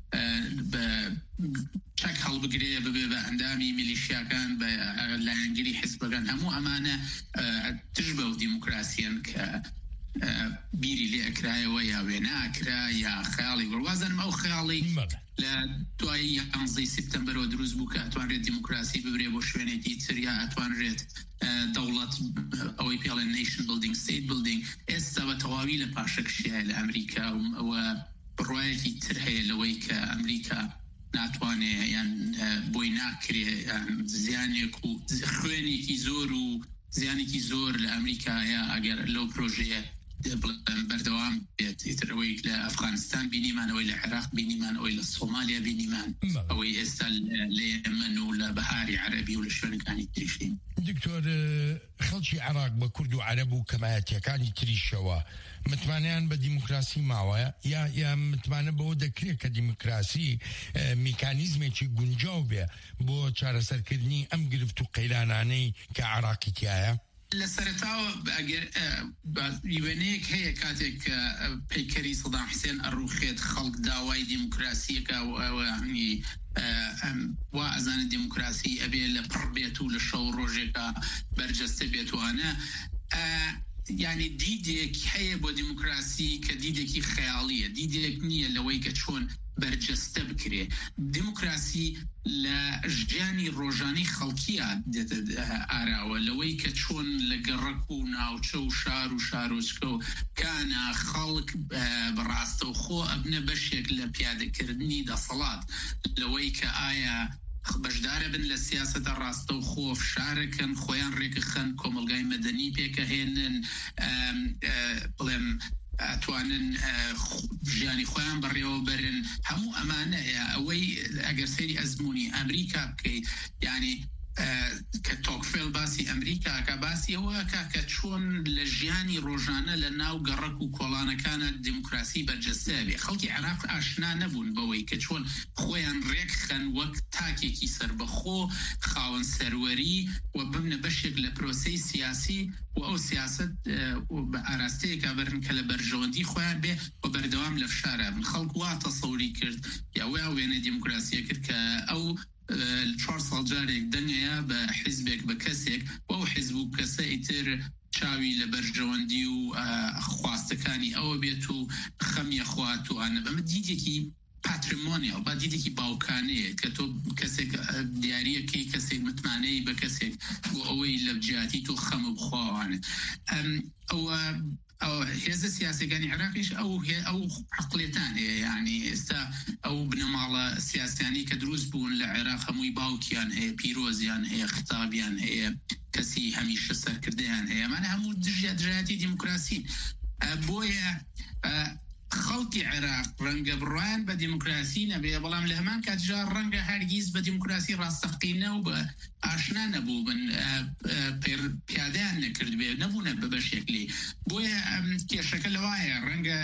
چەک هەڵبگرێ ببێ بە ئەندامی میلیشیاکان بە لایەنگیری حیزبەکان هەموو ئەمانە تژ بە و دیموکراسیەن کە بیری لێ ئەکرایەوە یا وێناکرا یا خەیاڵی وەوازانم ئەو خەیاڵی لە دوای 11 سپتەمبەرەوە دروست بوو کە ئەتوانرێت دیموکراسی ببرێ بۆ شوێنێکی تر یا ئەتوانرێت دەوڵەت ئەوەی پێڵێن نیشن بڵدینگ ستیت بڵدینگ ئێستا بە تەواوی لە پاشەکشیە لە ئەمریکا ئەوە بڕواایەکی تر هەیە لەوەی کە ئەمریکا ناتوانێ یان بۆی ناکرێ زیانێک و خوێنێکی زۆر و زیانێکی زۆر لە ئەمریکایە ئەگەر لەو پرۆژەیە بەردەوام بێت ئیترەوەی لە ئەفغانستان بینیمان ئەوەی لە عێراق بینیمان ئەوەی لە سۆمالیا بینیمان ئەوەی ئێستا لە یەمەن و لە بەهاری عەرەبی و لە شوێنەکانی تریشین دکتۆر خەڵکی عێراق بە کورد و عەرەب و کەمایەتیەکانی تریشەوە متمانیان بە دیموکراسی ماوەیە یا متمانە بەوە دەکرێت کە دیموکراسی میکانیزمێکی گونجاو بێ بۆ چارەسەرکردنی ئەم گرفت و قەیرانانەی کە عێراقی تایە لە سەرەتاوە ئەگەر وێنەیەک هەیە کاتێک پەیکەری سەدام حوسێن ئەڕوخێت خەڵک داوای دیموکراسیەکە وا ئەزانە دیموکراسی ئەبێ لە پڕ بێت و لە شەو ڕۆژێکە بەرجەستە بێتوانە یعنی دیدێک هەیە بۆ دیموکراسی کە دیدێکی خەیاڵیە دیدێک نییە لەوەی کە چۆن بەرجەستە بکرێ دیموکراسی لە ژیانی ڕۆژانی خەڵکیە دێتە ئاراوە لەوەی کە چۆن لە گەڕک و ناوچە و شار و شارۆچکە و کانە خەڵک بەڕاستە و خۆ ئەبنە بەشێک لە پیادەکردنی دەسەڵات لەوەی کە ئایا بەشدارە بن لە سیاسەتە ڕاستە و خۆ فشارەکەن خۆیان ڕێکەخەن کۆمەلگای مەدەنی پێکەهێنن بڵێم ئەتوانن ژیانی خۆیان بەڕێوە بەرن هەموو ئەمانەیە ئەوەی ئەگەر سەیری ئەزمموی ئەمریکا بکەیت یعنی کە تۆکفێل باسی ئەمریکا کە باسی ئەوە کە چۆن لە ژیانی ڕۆژانە لە ناو گەڕک و کۆڵانەکانە دیموکراسی بەرجەستە بێ. خەڵکی عێراق ئاشنا نەبوون بەوەی کە چۆن خۆیان ڕێکخەن وەک تاکێکی سربەخۆ خاوەن سەروەری و ببنە بەشێک لە پرۆسەی سیاسی و ئەو سیاست بە ئاراستەیەکە بەرن کە لە بەرژەوەندی خۆیان بێ و بەردەوام لە فشارە بن. خەڵک وا تەسەوری کرد یا وێنە دیموکراسیە کرد کە ئەو 4 ساڵ جارێک دەنگەیە بە حیزبێک بە کەسێک و ئەو حیزب و کەسە ئیتر چاوی لە بەرژەوەندی و خواستەکانی ئەوە بێت و خەمیە خواتوانە بەمە دیدێکی پاتریمۆنیال با دیدێکی باوکانەیە کە تۆ کەسێک دیاریەکەی کەسێک متمانەی بە کەسێک بۆ ئەوەی لە بجاتی تۆ خەمە بخواوانە. ئەو هێزە سیاسەکانی عێراقیش ئەو عقلێتان هەیە، یعنی ئێستا ئەو بنەماڵە سیاسیانی کە دروست بوون لە عێراق هەمووی باوکیان هەیە، پیرۆزیان هەیە، خطابیان هەیە، کەسی هەمیشە سەرکردیان هەیە، مانە هەموو دژایەتی دیموکراسی. بۆیە خەڵکی عێراق ڕەنگە بڕوان بە دیموکراسی نەبێ، بەڵام لە هەمان کاتژا ڕەنگە هەرگیز بە دیموکراسی ڕاستەقینە و بە ئاشنا نەبوو بن، پیادەیان نەکرد بێ، نەبوونە بە بەشێکلی. بۆیە کێشەکە لەوایە ڕەنگە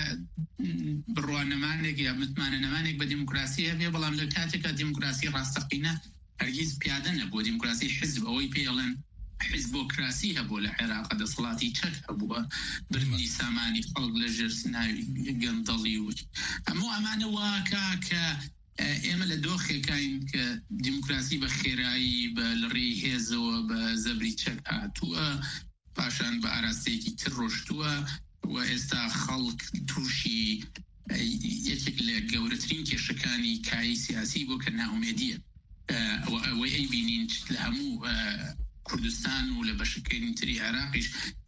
بڕوانەمانێک یا متمانەنەمانێک بە دیموکراسی هەبێ، بەڵام لە کاتێکە دیموکراسی ڕاستەقینە هەرگیز پیادە نەبوو. دیموکراسی حزب ئەوەی پێڵێن حزبۆکراسی هەبوو لە عێراق، دەسەڵاتی چەک هەبووە، برنی سامانی خەڵک لە ژێر سناوی گەندەڵی و هەموو ئەمانە واکە کە ئێمە لە دۆخێکین کە دیموکراسی بە خێرایی بە لەڕێی هێزەوە بە زەبری چەک هاتووە، پاشان بە ئاراستەیەکی تر ڕۆشتووە و ئێستا خەڵک تووشی یەکێک لە گەورەترین کێشەکانی کایی سیاسی بۆ کە ناومێدیە. ئەوەی ئەیبینین لە هەموو کوردستان و لە بەشەکەی تری عێراقیش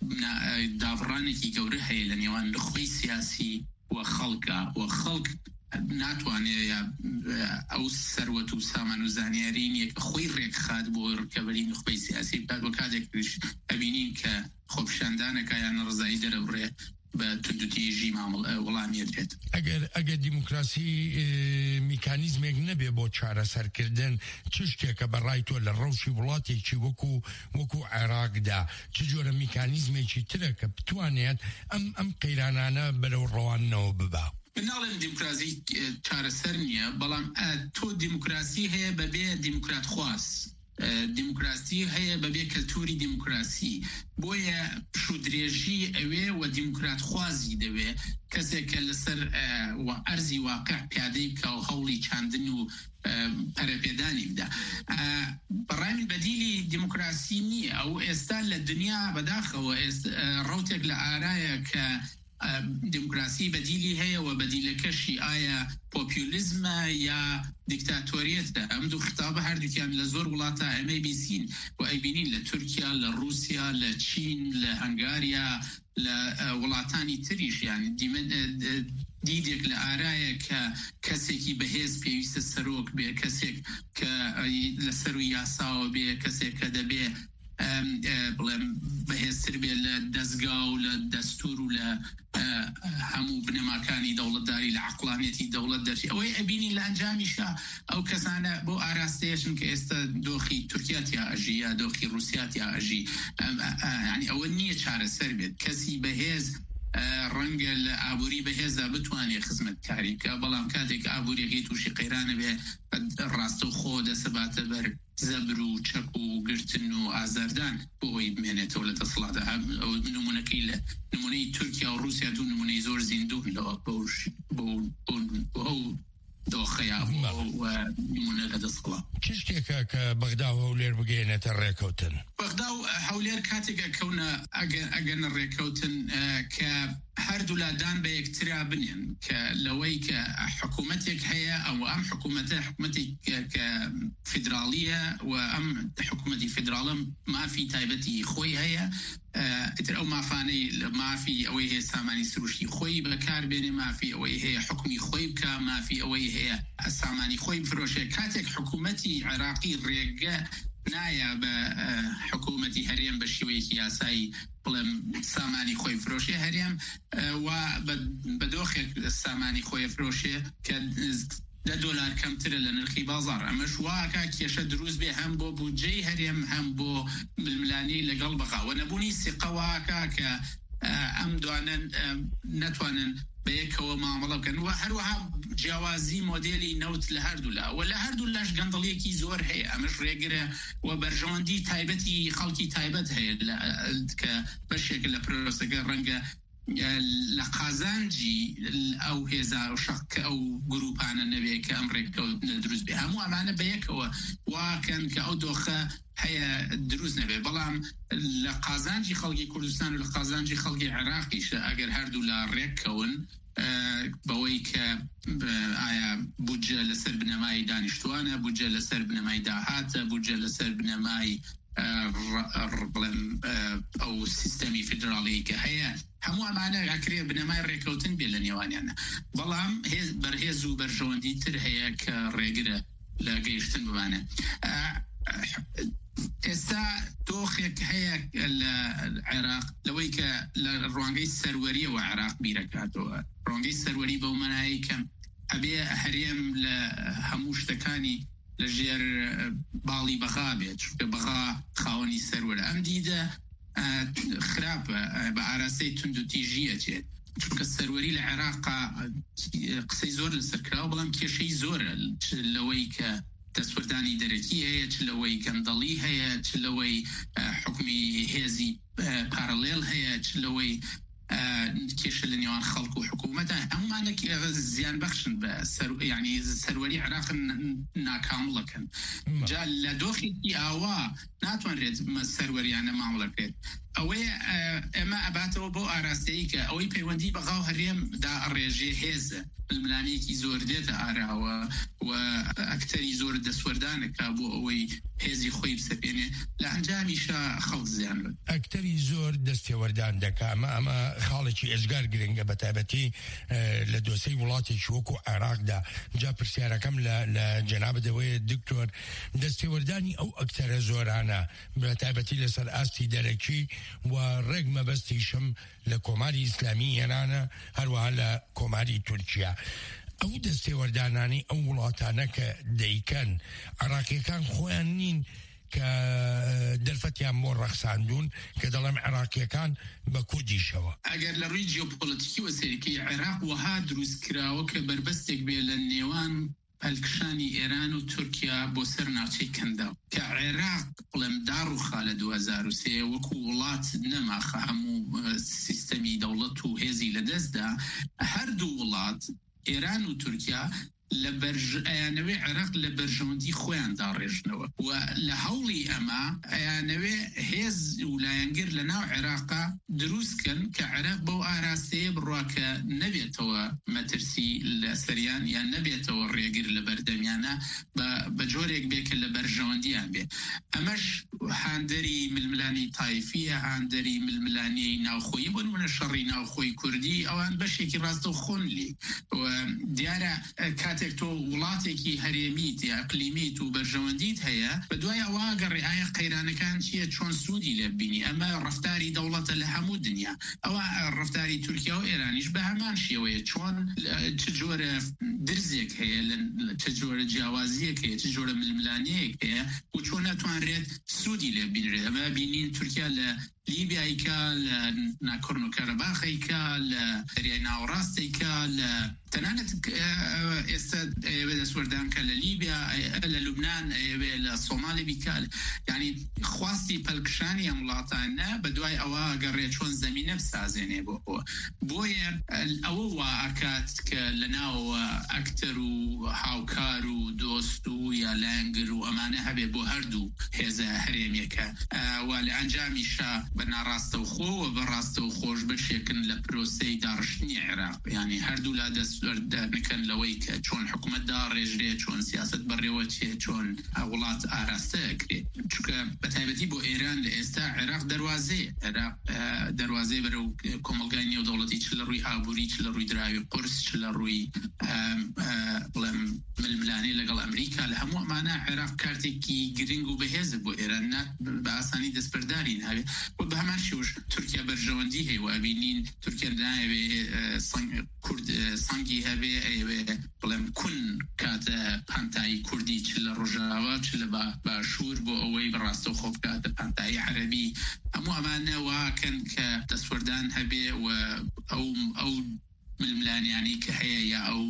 داڤڕانێکی گەورە هەیە لە نێوان نخبەی سیاسی و خەڵکە و خەڵک ناتوانێت ئەو سەروەت و سامان و زانیارین یەک خۆی ڕێکخات بۆ ڕکەبەری نخبەی سیاسی بکات و کاتێکش ئەبینین کە خۆپیشاندانەکە یان ڕزایی دەرەبڕێ بە تندوتیژی وەڵامیە دێت. ئەگەر دیموکراسی میکانیزمێک نەبێ بۆ چارەسەرکردن چ شتێکە بەڕای تۆ لە ڕەوشی وڵاتێکی وەکو عێراقدا چ جۆرە میکانیزمێکی ترە کە بتوانێت ئەم قەیرانانە بەرەو ڕەوانەوە ببا؟ بناڵێن دیموکراسی چارەسەر نییە، بەڵام تۆ دیموکراسی هەیە بەبێ دیموکرات خواست، دیموکراسی هەیە بەبێ کەلتوری دیموکراسی. بۆیە پشودرێژی ئەوێ و دیموکرات خوازی دەوێ کەسێکە لەسەر ئەرزی واقع پیادەی بکە و هەوڵی چاندن و پەرەپێدانی بدا. بەڕای من بەدیلی دیموکراسی نییە. ئەو ئێستا لە دنیا بەداخەوە ڕوتێک لە ئارایە کە دیموکراسی بەدیلی هەیە و بەدیلەکەشی ئایا پۆپیولیزمە یا دیکتاتۆریەتە. ئەم دوو خطابە هەردووکیان لە زۆر وڵاتە ئەمەی بیسین و ئەیبینین لە تورکیا، لە رووسیا، لە چین، لە هەنگاریا، لە وڵاتانی تریش. یان دیدێک لە ئارایە کە کەسێکی بەهێز پێویستە سەرۆک بێ، کەسێک کە لە سەروی یاساوە بێ، کەسێک کە دەبێ بڵێم بەهێزتر بێ لە دەستگا و لە دەستور و لە هەموو بنەماکانی دەوڵەتداری لە عقلانێتی دەوڵەت دەرچی. ئەوەی ئەبینی لە ئەنجامیشە ئەو کەسانە بۆ ئاراستەیەشن کە ئێستا دۆخی تورکیاتی ئاژی یا دۆخی رووسیاتی ئاژی. ینی ئەوە نییە چارەسەر بێت. کەسی بەهێز ڕەنگە لە ئابووری بەهێزا بتوانێت خزمەتکاری بکە، بەڵام کاتێک ئابووریەکەی تووشی قەیرانە بێ ڕاستە و خۆ دەسەباتە بەر زەبر و چەک و گرتن و ئازاردان بۆ ئەوی بمێنێتەوە لە دەسەڵاتە. نمونەکەی لە نمونەی تورکیا و رووسیا دوو نمونەی زۆر زیندوون لەوە بۆ ئەو دۆخەیە و نمونە لە دەسەڵات. چ شتێکە کە بەغدا و هەولێر بگەێنێتە ڕێکەوتن؟ بەغدا و هەولێر کاتێکە کەونە ئەگەنە ڕێکەوتن کە هەردوو لادان بە یەکترا بنێن، کە لەوەی کە حکوومەتێک هەیە ئەو ئەم حکوومەتە حکوومەتێک کە فیدراڵیە و ئەم حکوومەتی فیدراڵە مافی تایبەتی خۆی هەیە، ئیتر ئەو مافانەی مافی ئەوەی هەیە سامانی سروشتی خۆی بەکاربێنێ، مافی ئەوەی هەیە حکومی خۆی بکە، مافی ئەوەی هەیە سامانی خۆی بفرۆشێ. کاتێک حکوومەتی عێراقی ڕێگە نایە بە حکوومەتی هەرێم بە شێوەیەکی یاسایی بڵێم سامانی خۆی فرۆشێ، هەرێم و بە دۆخێک سامانی خۆی فرۆشێ کە $10 کەمترە لە نرخی بازار ئەمەش واکە کێشە دروست بێ هەم بۆ بودجەی هەرێم هەم بۆ ململانی لەگەڵ بەغاوە نەبوونی سیقە واکە کە ئەم دوانن نەتوانن بەیەکەوە مامەڵە بکەن و هەروەها جیاوازی مۆدێلی نەوت لە هەردوولا و لە هەردوو لاش گەندەڵیەکی زۆر هەیە ئەمەش ڕێگرە و بەرژەوەندی تایبەتی خەڵکی تایبەت هەیە کە بەشێک لە پرۆسەکە ڕەنگە لە قازانجی ئەو هێزا و شەق ئەو گروپانە نەبێت کە ئەم ڕێککەوتنە دروست بێ هەموو ئەمانە بەیەکەوە واکەن کە ئەو دۆخە هەیە دروست نەبێ بەڵام لە قازانجی خەڵکی کوردستان و لە قازانجی خەڵکی عێراقیشە ئەگەر هەردوو لە ڕێککەون بەوەی کە ئایا بودجە لەسەر بنەمای دانیشتوانە بودجە لەسەر بنەمای داهاتە بودجە لەسەر بنەمای ئەو سیستەمی فیدراڵی کە هەیە هەموو ئەمانە ئەکرێ بنەمای ڕێکەوتن بێ لە نێوانیانە بەڵام بەرهێز و بەرژەوەندی تر هەیە کە ڕێگرە لە گەیشتن بمانە ئێستا دۆخێک هەیە لە عێراق لەوەی کە لە ڕوانگەی سەروەریەوە عێراق بیرەکاتەوە ڕوانگەی سەروەری بەو مەنایی کەم ئەبێ هەرێم لە هەموو شتەکانی لە ژێر باڵی بەغا بێت چونکە بەغا خاوەنی سەروەرە ئەم دیدە خراپە بە ئاراستەی تونند و تیژیە چێت چونکە سەروەری لە عێراقا قسەی زۆر لەسەرکراوە بەڵام کێشەی زۆرە لەوەی کە دەسوەردانی دەرەکی هەیە چ لەوەی گەندەڵی هەیە چ لەوەی حکومی هێزی پارەلێل هەیە چ لەوەی کێشە لە نێوان خەڵک و حکوومەتە ئەمانە زیان بەخشن بە ینی سەروەری عێراق ناکامڵەکەن جا لە دۆخێکی ئاوا ناتوانرێت سەروەریانە مامەڵە بکرێت ئەوەی ئێمە ئەباتەوە بۆ ئاراستەیە کە ئەوەی پەیوەندی بەغاو هەرێمدا ڕێژێ هێزە ململانەیەکی زۆر دێتە ئاراوە و ئەکتەری زۆر دەسوەردانەکە بۆ ئەوەی هێزی خۆی بسەپێنێ لە ئەنجامیشە خەڵک زیان بێت ئەکتەری زۆر دەستێوەردان دەکامە ئەمە خاڵێکی ئێژگار گرنگە بە تایبەتی لە دۆسەی وڵاتێکی وەکو عێراقدا جا پرسیارەکەم لە جەنابەتەوەی دکتۆر دەستێوەردانی ئەو ئەکتەرە زۆرانە بە تایبەتی لەسەر ئاستی دەرەکی و ڕێک مەبەستیشم لە کۆماری ئیسلامی ئێرانە هەروەها لە کۆماری تورکیا ئەو دەستێوەردانانی ئەو وڵاتانە کە دەیکەن عێراقیەکان خۆیان نین کە دەرفەتیان بۆ ڕەخساندون کە دەڵێم عێراقیەکان بە کوردیشەوە ئەگەر لە ڕووی جیۆپۆلیتیکی وەسەرەکەی عێراق وەها دروست کراوە کە بربەستێک بێ لە نێوان هەلکشانی ئێران و تورکیا بۆ سەر ناوچەی کەندا کە عێراق بڵێم داڕوخا لە 2003 وەکو وڵات نەماخە هەموو سیستەمی دەوڵەت و هێزی لەدەستدا هەردوو وڵات ئێران و تورکیا لە ئەیانەوێ عێراق لە بەرژەوەندی خۆیان داڕێژنەوە و لە هەوڵی ئەمە ئەیانەوێ هێز و لایەنگر لە ناو عێراقا دروستکەن کە عێراق بەو ئاراستەیە بڕواکە نەبێتەوە مەترسی لە سەریان یان نەبێتەوە ڕێگر لە بەردەمیانە بە جۆرێک بێکە لە بەرژەوەندیان بێ ئەمەش هاندەری ململانی تایفیە هاندەری ململانی ناوخۆیی بۆ نمونە شەڕی ناوخۆی کوردی ئەوان بەشێکی ڕاستە و خۆنلی دیارە کاتێک تۆ وڵاتێکی هەرێمیت یا ئەقلیمیت و بەرژەوەندیت هەیە بە دوای ئەوە گەڕێ ئایا قەیرانەکان چییە چۆن سوودی لێ ببینی ئەمە ڕەفتاری دەوڵەتە لە هەموو دنیا ئەوە ڕەفتاری تورکیا و ئێرانیش بە هەمان شێوەیە چۆن چ جۆرە درزێک هەیە چ جۆرە جیاوازیەک هەیە چ جۆرە ململانەیەک هەیە و چۆن ناتوانرێت سوودی لێ ببینرێت ئەمە بینین تورکیا لە لیبیایکە لە ناکۆرن و کارەباخیکە لە دەریای ناوەڕاستێکە لە تەنانەت ئێستا ئەوێ دەسوەردانکە لە لیبیا لە لوبنان ئەوێ لە سۆمالی بیکە ینی خواستی پەلکشانی ئەم وڵاتانە بە دوای ئەوە گەڕێ چۆن زەمینە بسازێنێ بۆیە ئەوە وا ئاکات کە لە ناوەوە ئەکتەر و هاوکار و دۆست و یا لایەنگر و ئەمانە هەبێ بۆ هەردوو هێزە هەرێمیەکە و لە ئەنجامیشە بە ناڕاستە و خۆوە بەڕاستە و خۆش بەشێکن لە پرۆسەی داڕشتنی عێراق ینی هەردوو لا دەستوەردانەکەن لەوەی کە چۆن حکوومەتدا ڕێژرێ چۆن سیاست بەڕێوە چێ چۆن وڵات ئاراستە ئەکرێت چونکە بە تایبەتی بۆ ئێران لە ئێستا عێراق دەواازەی بەرەو کۆمەلگای نێودەوڵەتی چ لە ڕووی ئابووری چ لە ڕووی دراوی قورس چ لە ڕووی بڵێم ململانەی لەگەڵ ئەمریکا لە هەموو ئەمانە عێراق کارتێکی گرنگ و بەهێز هێز بۆ ئێران بە ئاسانی دەستبەرداری ناوێت و بە هەمان شێوەش تورکیا بەرژەوەندی هەیە و ئەبینین تورکیا نایەوێ کورد سەنگی هەبێ ئەوێ بڵێم کون کاتە پانتایی کوردی چ لە ڕۆژاوا چ لە باشوور بۆ ئەوەی بەڕاستەوخۆ بکاتە پانتایی عەرەبی هەموو ئەمانە واکەن کە دەستوەردان هەبێ و ئەو ململانیانی کە هەیە یا ئەو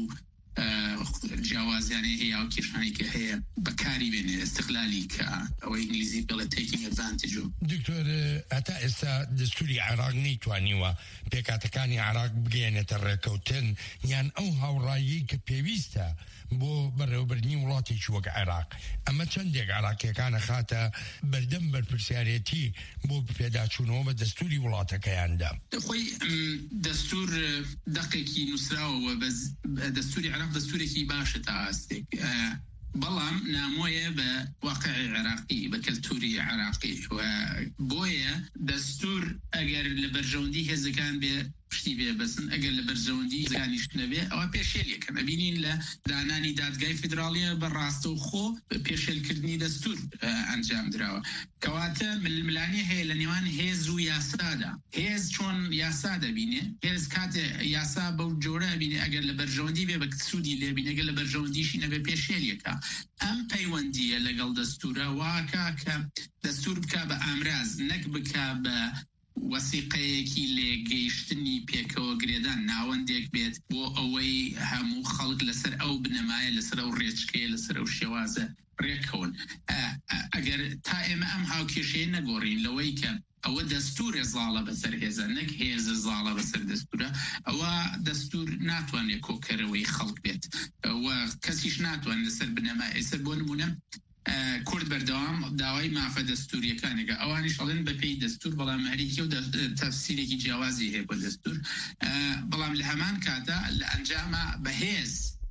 جیاوازیانی هەیە ئەو کێشانی کە هەیە بەکاری بێنێ استقلالی کە ئەوە ئینگلیزی بڵێ taking advantage. دکتۆر ئەتا ئێستا دەستوری عێراق نەیتوانیوە پێکاتەکانی عێراق بگەێنێتە ڕێکەوتن یان ئەو هاوڕایی کە پێویستە بۆ بەڕێوەبردنی وڵاتێکی وەک عێراق ئەمە چەندێک عێراقیەکانە خاتە بەردەم بەرپرسیارەتی بۆ پێداچوونەوە بە دەستوری وڵاتەکەیاندا. خۆی دەستور دەقێکی نووسراوە دەستوری عێراق دەستورێکی باشە تا ئاستێک بەڵام نامۆیە بە واقعی عێراقی بە کەلتوری عێراقی و بۆیە دەستور ئەگەر لە بەرژەوەندی هێزەکان بێ پشتی بێ بەسن ئەگەر لە بەرژەوەندی هێزەکانیش نەبێ ئەوە پێشێلیەکەن ئەبینین لە دانانی دادگای فیدراڵیە بەڕاستە و خۆ پێشێلکردنی دەستور ئەنجام درراوە کەواتە ململانی هەیە لە نێوان هێز و یاسادا هێز چۆن یاسا دەبینێ هێز کاتێ یاسا بەو جۆرە بینێ ئەگەر لە بەرژەوەندی بێ بە سوودی لێبینێ ئەگەر لە بەرژەوەندیشی نەبێ پێشێلیەکە ئەم پەیوەندیە لەگەڵ دەستورە واکە کە دەستور بکە بە ئامراز نەک بکە بە وەسیقەیەکی لێگەیشتنی پێکەوە گرێدان ناوەندێک بێت بۆ ئەوەی هەموو خەڵک لەسەر ئەو بنەمایە لەسەر ئەو ڕێچکەیە لەسەر ئەو شێوازە ڕێکەون ئەگەر تا ئێمە ئەم هاوکێشەیە نەگۆڕین لەوەی کە ئەوە دەستورێ زاڵە بەسەر هێزە نەک هێزە زاڵە بەسەر دەستورە ئەوە دەستور ناتوانێت کۆکەرەوەی خەڵک بێت ئەوە کەسیش ناتوانێت لەسەر بنەمای ئێستا بۆ نمونە کورد بەردەوام داوای مافە دەستوریەکانێکە ئەوانیش ئەڵێن بەپێی دەستور بەڵام هەریکی و تەفسیرێکی جیاوازی هەیە بۆ دەستور بەڵام لە هەمان کاتە لە ئەنجامە بەهێز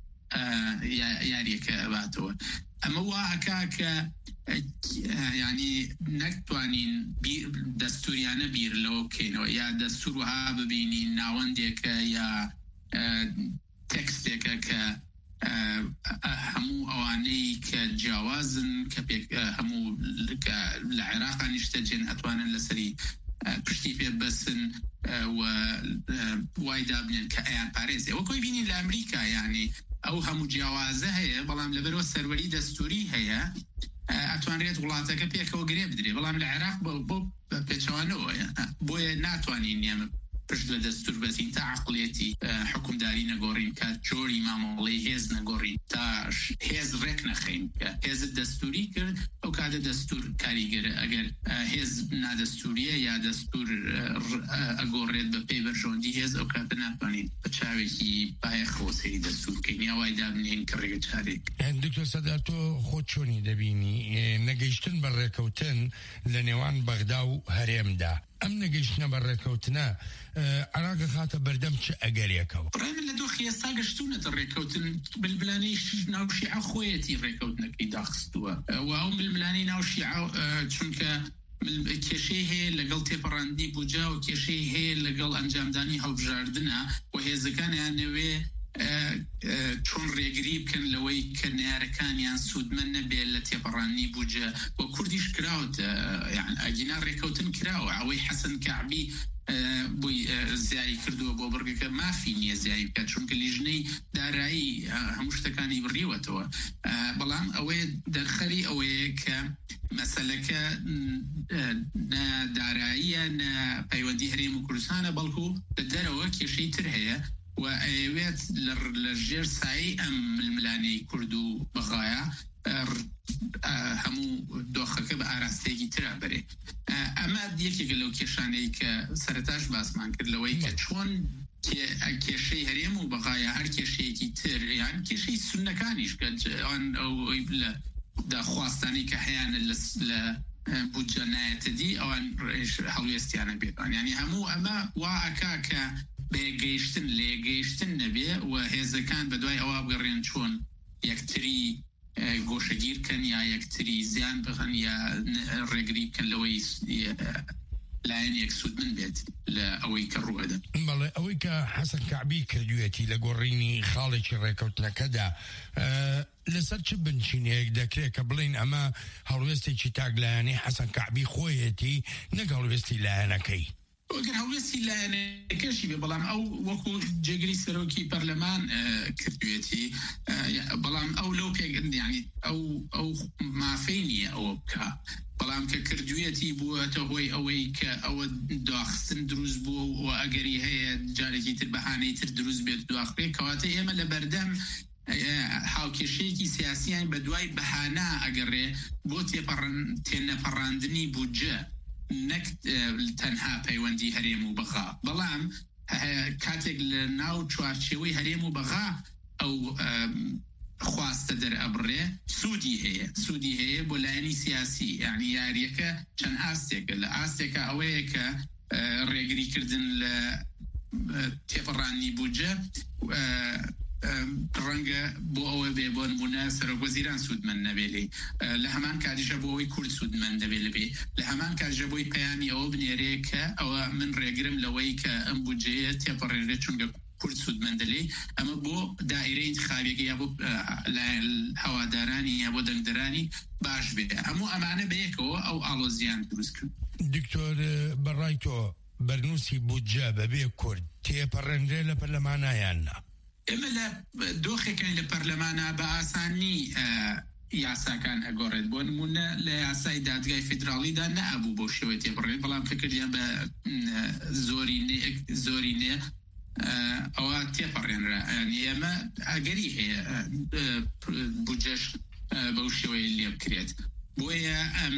یاریەکە ئەباتەوە ئەمە واکا کە ینی نەتوانین دەستوریانە بیر لەوە بکەینەوە یا دەستور وها ببینین ناوەندێکە یا تێکستێکە کە هەموو ئەوانەی کە جیاوازن کە هەموو لە عێراقانیش دەجێن ئەتوانن لەسەری پشتی پێ بەسن و وای دابنێن کە ئەیان پارێزێ وەکۆی بینین لە ئەمریکا یعنی ئەو هەموو جیاوازە هەیە بەڵام لەبەرەوە سەروەری دەستوری هەیە ئەتوانرێت وڵاتەکە پێکەوە گرێ بدرێ بەڵام لە عێراق بۆ پێچەوانەوە بۆیە ناتوانین نیامە پشت لە دەستور بەسین تا عقلێتی حکومداری نەگۆڕین کە جۆری مامەڵەی هێز نەگۆڕین تا هێز ڕێک نەخەین کە هێزت دەستوری کرد ئەو کاتە دەستور کاریگەرە ئەگەر هێز نادەستوریە یا دەستور ئەگۆڕێت بە پێی بەرژەوەندی هێز ئەو کاتە ناتوانین بە چاوێکی باەخەوە سەری دەستورکەین یا وای دابنێن کە ڕێگە چارێک. دکتۆر سەدار تۆ خۆت چۆنی دەبینی نەگەیشتن بە ڕێکەوتن لە نێوان بەغدا و هەرێمدا ئەم نەگەیشتنە بە ڕێکەوتنە عێراق خاتە بەردەم چ ئەگەرێکەوە؟ ڕێ من لە دۆخی ئێستا گەشتوونەتە ڕێکەوتن بلبلانەی ناو شیعە خۆیەتی ڕێکەوتنەکەی داخستووە و ئەو ململانەی ناو شیعە چونکە کێشەی هەیە لەگەڵ تێپەڕاندی بوجا و کێشەی هەیە لەگەڵ ئەنجامدانی هەڵبژاردنە و هێزەکانیان نەوێ چۆن ڕێگری بکەن لەوەی کە نارەکانیان سوودمە نەبێت لە تێپەڕانی بوجە و کوردیش کراوەتە ئەگینا ڕێکەوتن کراوە ئەوەی حەسەن کەعبی بۆی زیاری کردووە بۆ بڕگەکە مافی نییە زیاری بکات چونکە لیژنەی دارایی هەموو شتەکانی بڕیوەتەوە بەڵام ئەوەیە دەرخەری ئەوەیە کە مەسەلەکە داراییە پەیوەندی هەرێم و کوردستانە بەڵکو لە دەرەوە کێشەی تر هەیە و ئەوێت لە ژێر سایی ئەم ململانەی کورد و بەغایە هەموو دۆخەکە بە ئاراستەیەکی ترا بەرێ ئەمە یەکێکە لەو کێشانەی کە سەرەتاش باسمان کرد لەوەی کە چۆن کێشەی هەرێم و بەغایە هەر کێشەیەکی تر یان کێشەی سونەکانیش کە ئەو لە داخواستانی کە هەیەە لە بودجە نایەتە دی ئەوان هەڵوێستیانە بێتوان ینی هەموو ئەمە واکا کە بێگەیشتن لێگەیشتن نەبێ و هێزەکان بە دوای ئەوە بگەڕێن چۆن یەکتری گۆشەگیر بکەن یا یەکتری زیان بخەن یا ڕێگری بکەن لەوەی لاين يكسود من بيت لأويك الرؤدة. بله أويك حسن كعبي كردويتي لقوريني خالد شريكوتنا كذا لسر چبن چینیک دکره کبلین اما هلوستی چی تاگلانی حسن کعبی خویتی نگهلوستی لعنکی. وەگەر هەوڵێستی لایەنەکەشی بێ بەڵام ئەو وەکو جێگری سەرۆکی پەرلەمان کردوێتی بەڵام ئەو لەو پێگەندیانی ئەو مافەی نییە ئەوە بکە بەڵام کە کردوێتی بووەتە هۆی ئەوەی کە ئەوە دواخستن دروست بوو و ئەگەری هەیە جارێکی تر بەهانەی تر دروست بێت دواخرێ کەواتە ئێمە لە بەردەم هاوکێشەیەکی سیاسیان بە دوای بەهانە ئەگەڕێ بۆ تێنەپەڕاندنی بودجە نەک تەنها پەیوەندی هەرێم و بەغا بەڵام کاتێک لە ناو چوارچێوەی هەرێم و بەغا ئەو خواستە دەرئەبڕێ سوودی هەیە بۆ لایەنی سیاسی یعنی یاریەکە چەند ئاستێکە لە ئاستێکە ئەوەیە کە ڕێگریکردن لە تێپەڕانی بودجە ڕەنگە بۆ ئەوە بێ بۆ نمونە سەرۆکوەزیران سوودمەند نەبێ لە هەمان کاتیشە بۆ ئەوەی کورد سوودمەند دەبێت لەبێ لە هەمان کاتژە بۆی پەیامی ئەوە بنێرێ کە ئەوە من ڕێگرم لەوەی کە ئەم بودجەیە تێپەڕێنرێت چونکە کورد سوودمەندە لێ ئەمە بۆ دائیرەی انتخابیەکە یا بۆ هەوادارانی یا بۆ دەنگدەرانی باش بێت هەموو ئەمانە بەیەکەوە ئەو ئاڵۆزیان دروست کرد. دکتۆر بەڕای تۆ بەرنووسی بودجە بەبێ کورد تێپەڕێنرێ لە پەرلەمانایان نا ئێمە لە دۆخێکان لە پەرلەمانە بە ئاسانی یاساکان ئەگۆڕێت بۆ نمونە لە یاسای دادگای فیدراڵیدا نەبوو بۆ شێوەی تێپەڕێن بەڵام فکریان بە زۆری نێ ئەوە تێپەڕێنرا ئێمە ئەگەری هەیە بودجەش بەو شێوەیە لێ بکرێت بۆیە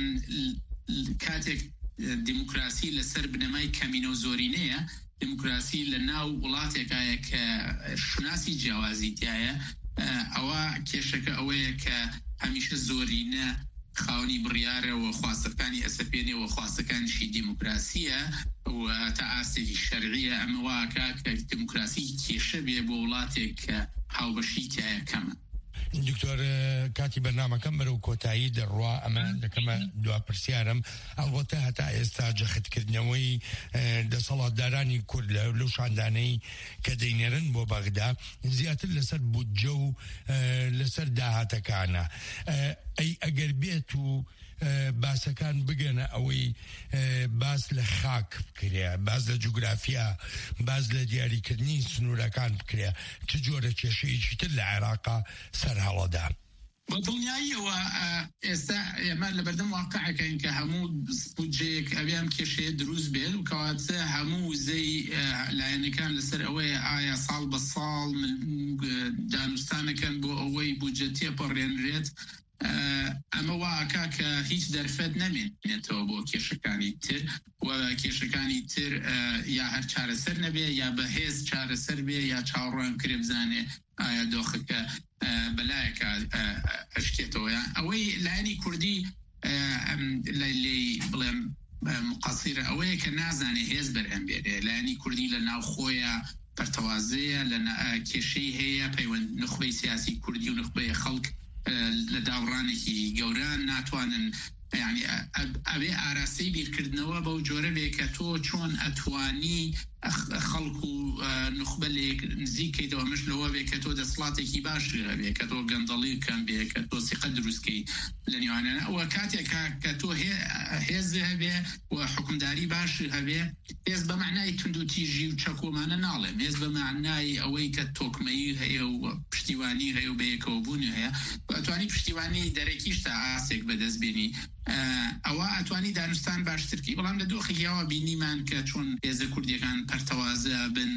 کاتێک دیموکراسی لەسەر بنەمای کەمینە و زۆرینەیە دموکراسی لە ناو وڵاتێکایە کە شناسی جیاوازی تایە ئەوە کێشەکە ئەوەیە کە هەمیشە زۆرینە خاوەنی بڕیارە و خواستەکانی ئەسەپێنێ و خواستەکانیشی دیموکراسیە و تا ئاستێکی شەرعیە ئەمە واکە کە دیموکراسی کێشە بێ بۆ وڵاتێک کە هاوبەشی تایە کەمە. دکتۆر کاتی بەرنامەکەم بەرەو کۆتایی دەڕوا ئەمە دەکەمە دوا پرسیارم ئەڵبەتە هەتا ئێستا جەختکردنەوەی دەسەڵاتدارانی کورد لەو شاندانەی کە دەینێرن بۆ بەغدا زیاتر لەسەر بودجە و لەسەر داهاتەکانە ئەی ئەگەر بێت و باسەکان بگەنە ئەوەی باس لە خاک بکرێ باز لە جوگرافیا باز لە دیاریکردنی سنوورەکان بکرێ چ جۆرە کێشەیەکی تر لە عێراقا سەر هەڵەدا بە دڵنیاییەوە ئێستا ئێمە لە بەردەم واقعەکەین کە هەموو بودجەیەک ئەویان کێشەیە دروست بێت و کەواتە هەموو وزەی لایەنەکان لەسەر ئەوەیە ئایا ساڵ بە ساڵ دانوستانەکەن بۆ ئەوەی بودجە تێپەڕێنرێت ئەمە واکە کە هیچ دەرفەت نەمێنێتەوە بۆ کێشەکانی تر و کێشەکانی تر یا هەر چارەسەر نەبێ یا بەهێز چارەسەر بێ یا چاوەڕوان کرێ بزانێ ئایا دۆخەکە بەلایەکە ئەشتێتەوە ئەوەی لایەنی کوردی لێ بڵێم مقەسیرە ئەوەیە کە نازانێ هێز بەرهەم بێرێ لایەنی کوردی لە ناو خۆیە پەرتەوازەیە لە کێشەی هەیە پەیوەند نخبەی سیاسی کوردی و نخبەی خەڵک لە داوڕانێکی گەوران ناتوانن یعنی ئەوێ ئاراستەی بیرکردنەوە بەو جۆرە بێ کە تۆ چۆن ئەتوانی خەڵک و نخبە لێک نزیکەیتەوە مش لەوە بێ کە تۆ دەسڵاتێکی باش هەبێ کە تۆ گەندەڵی کەم بێ کە تۆ سیقە دروستکەی لە نێوانە ئەوە کاتێک کە تۆ هێز هەبێ و حکومداری باش هەبێ هێز بە معنای تند و تیژی و چەکۆمانە ناڵێم هێز بە معنای ئەوەی کە تۆکمەیی هەیە و پشتیوانی هەیە و بەیەکەوە بوونی هەیە ئەتوانی پشتیوانی دەرەکیش تا ئاسێک بەدەست بێنی ئەوە ئەتوانی دانوستان باشترکی بەڵام لە دۆخێکیەوە بینیمان کە چۆن هێزە کوردیەکان پەرتەوازە بن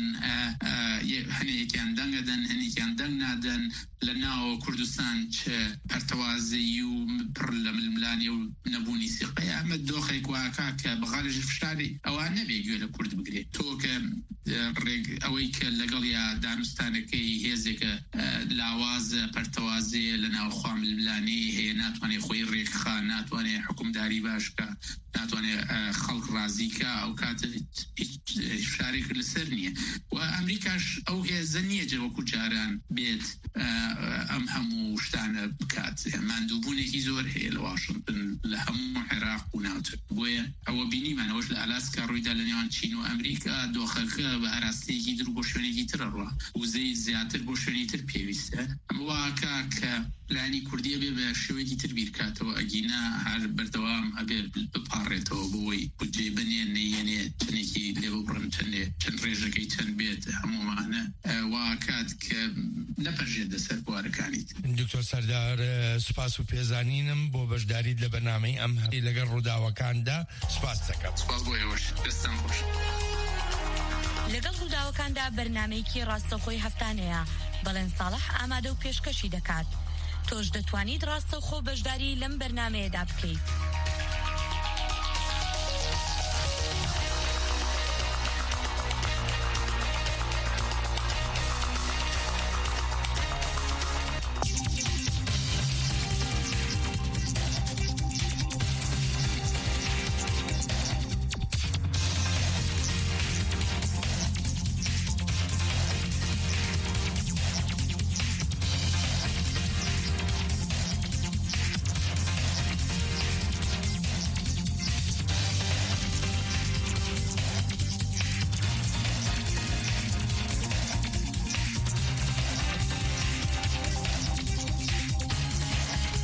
هەنێکیان دەنگەدەن هەنێکیان دەنگ نادەن لە ناوە کوردستان چه پەرتەوازەیی و پڕ لە ململانی و نەبوونی سیقەیە ئەمە دۆخێک واکە کە بەغاڵێژ فشاری ئەوان نەبێ گوێ لە کورد بگرێت تۆ کە ڕێگ ئەوەی کە لەگەڵ یا دانوستانەکەی هێزێکە لاوازە پەرتەوازەیە لە ناوخوا ململانی هەیە ناتوانێت خۆی ڕێکخا ناتوانێت حکومداری باشکە ناتوانێت خەڵک ڕازیکە ئەو کاتە فشارێک لەسەر نییە و ئەمریکاش ئەو هێزە نییە جەوەکو جاران بێت ئەم هەموو شتانە بکات ماندووبوونێکی زۆر هەیە لە واشنگتن لە هەموو عێراق و و ناوتر بۆیە ئەوە بینیمانەوەش لە ئالاسکا ڕوویدا لە نێوان چین و ئەمریکا دۆخەکە بە ئاراستەیەکی در بۆ شوێنێکی ترە ڕوە وزەی زیاتر بۆ شوێنی تر پێویستە واکە کە لانی کوردیە بێ بە شێوەیەکی تر بیرکاتەوە ئەگینا هەر بەردەوام ئەبێ بپارڕێتەوە بۆی بودجێ بنێ نەیەنێ چنێکی لێ بڕن چەند ڕێژەکەی چەند بێت هەمومانە واکات کە نەپەرژێت دەسەر بوارەکانیت. دکتۆر سەردار سوپاس و پێزانینم بۆ بەشداریت لە بەرنامەی ئەم لەگەڵ ڕووداوەکاندا سوپاس دەکەم. سوپاس بۆ ئێوەش دەستان خۆش. لەگەڵ ڕووداوەکاندا بەرنامەیەکی ڕاستەوخۆی هەفتانەیە بەڵێن ساڵح ئامادە و پێشکەشی دەکات. تۆش دەتوانیت ڕاستەوخۆ بەشداری لەم بەرنامەیەدا بکەیت.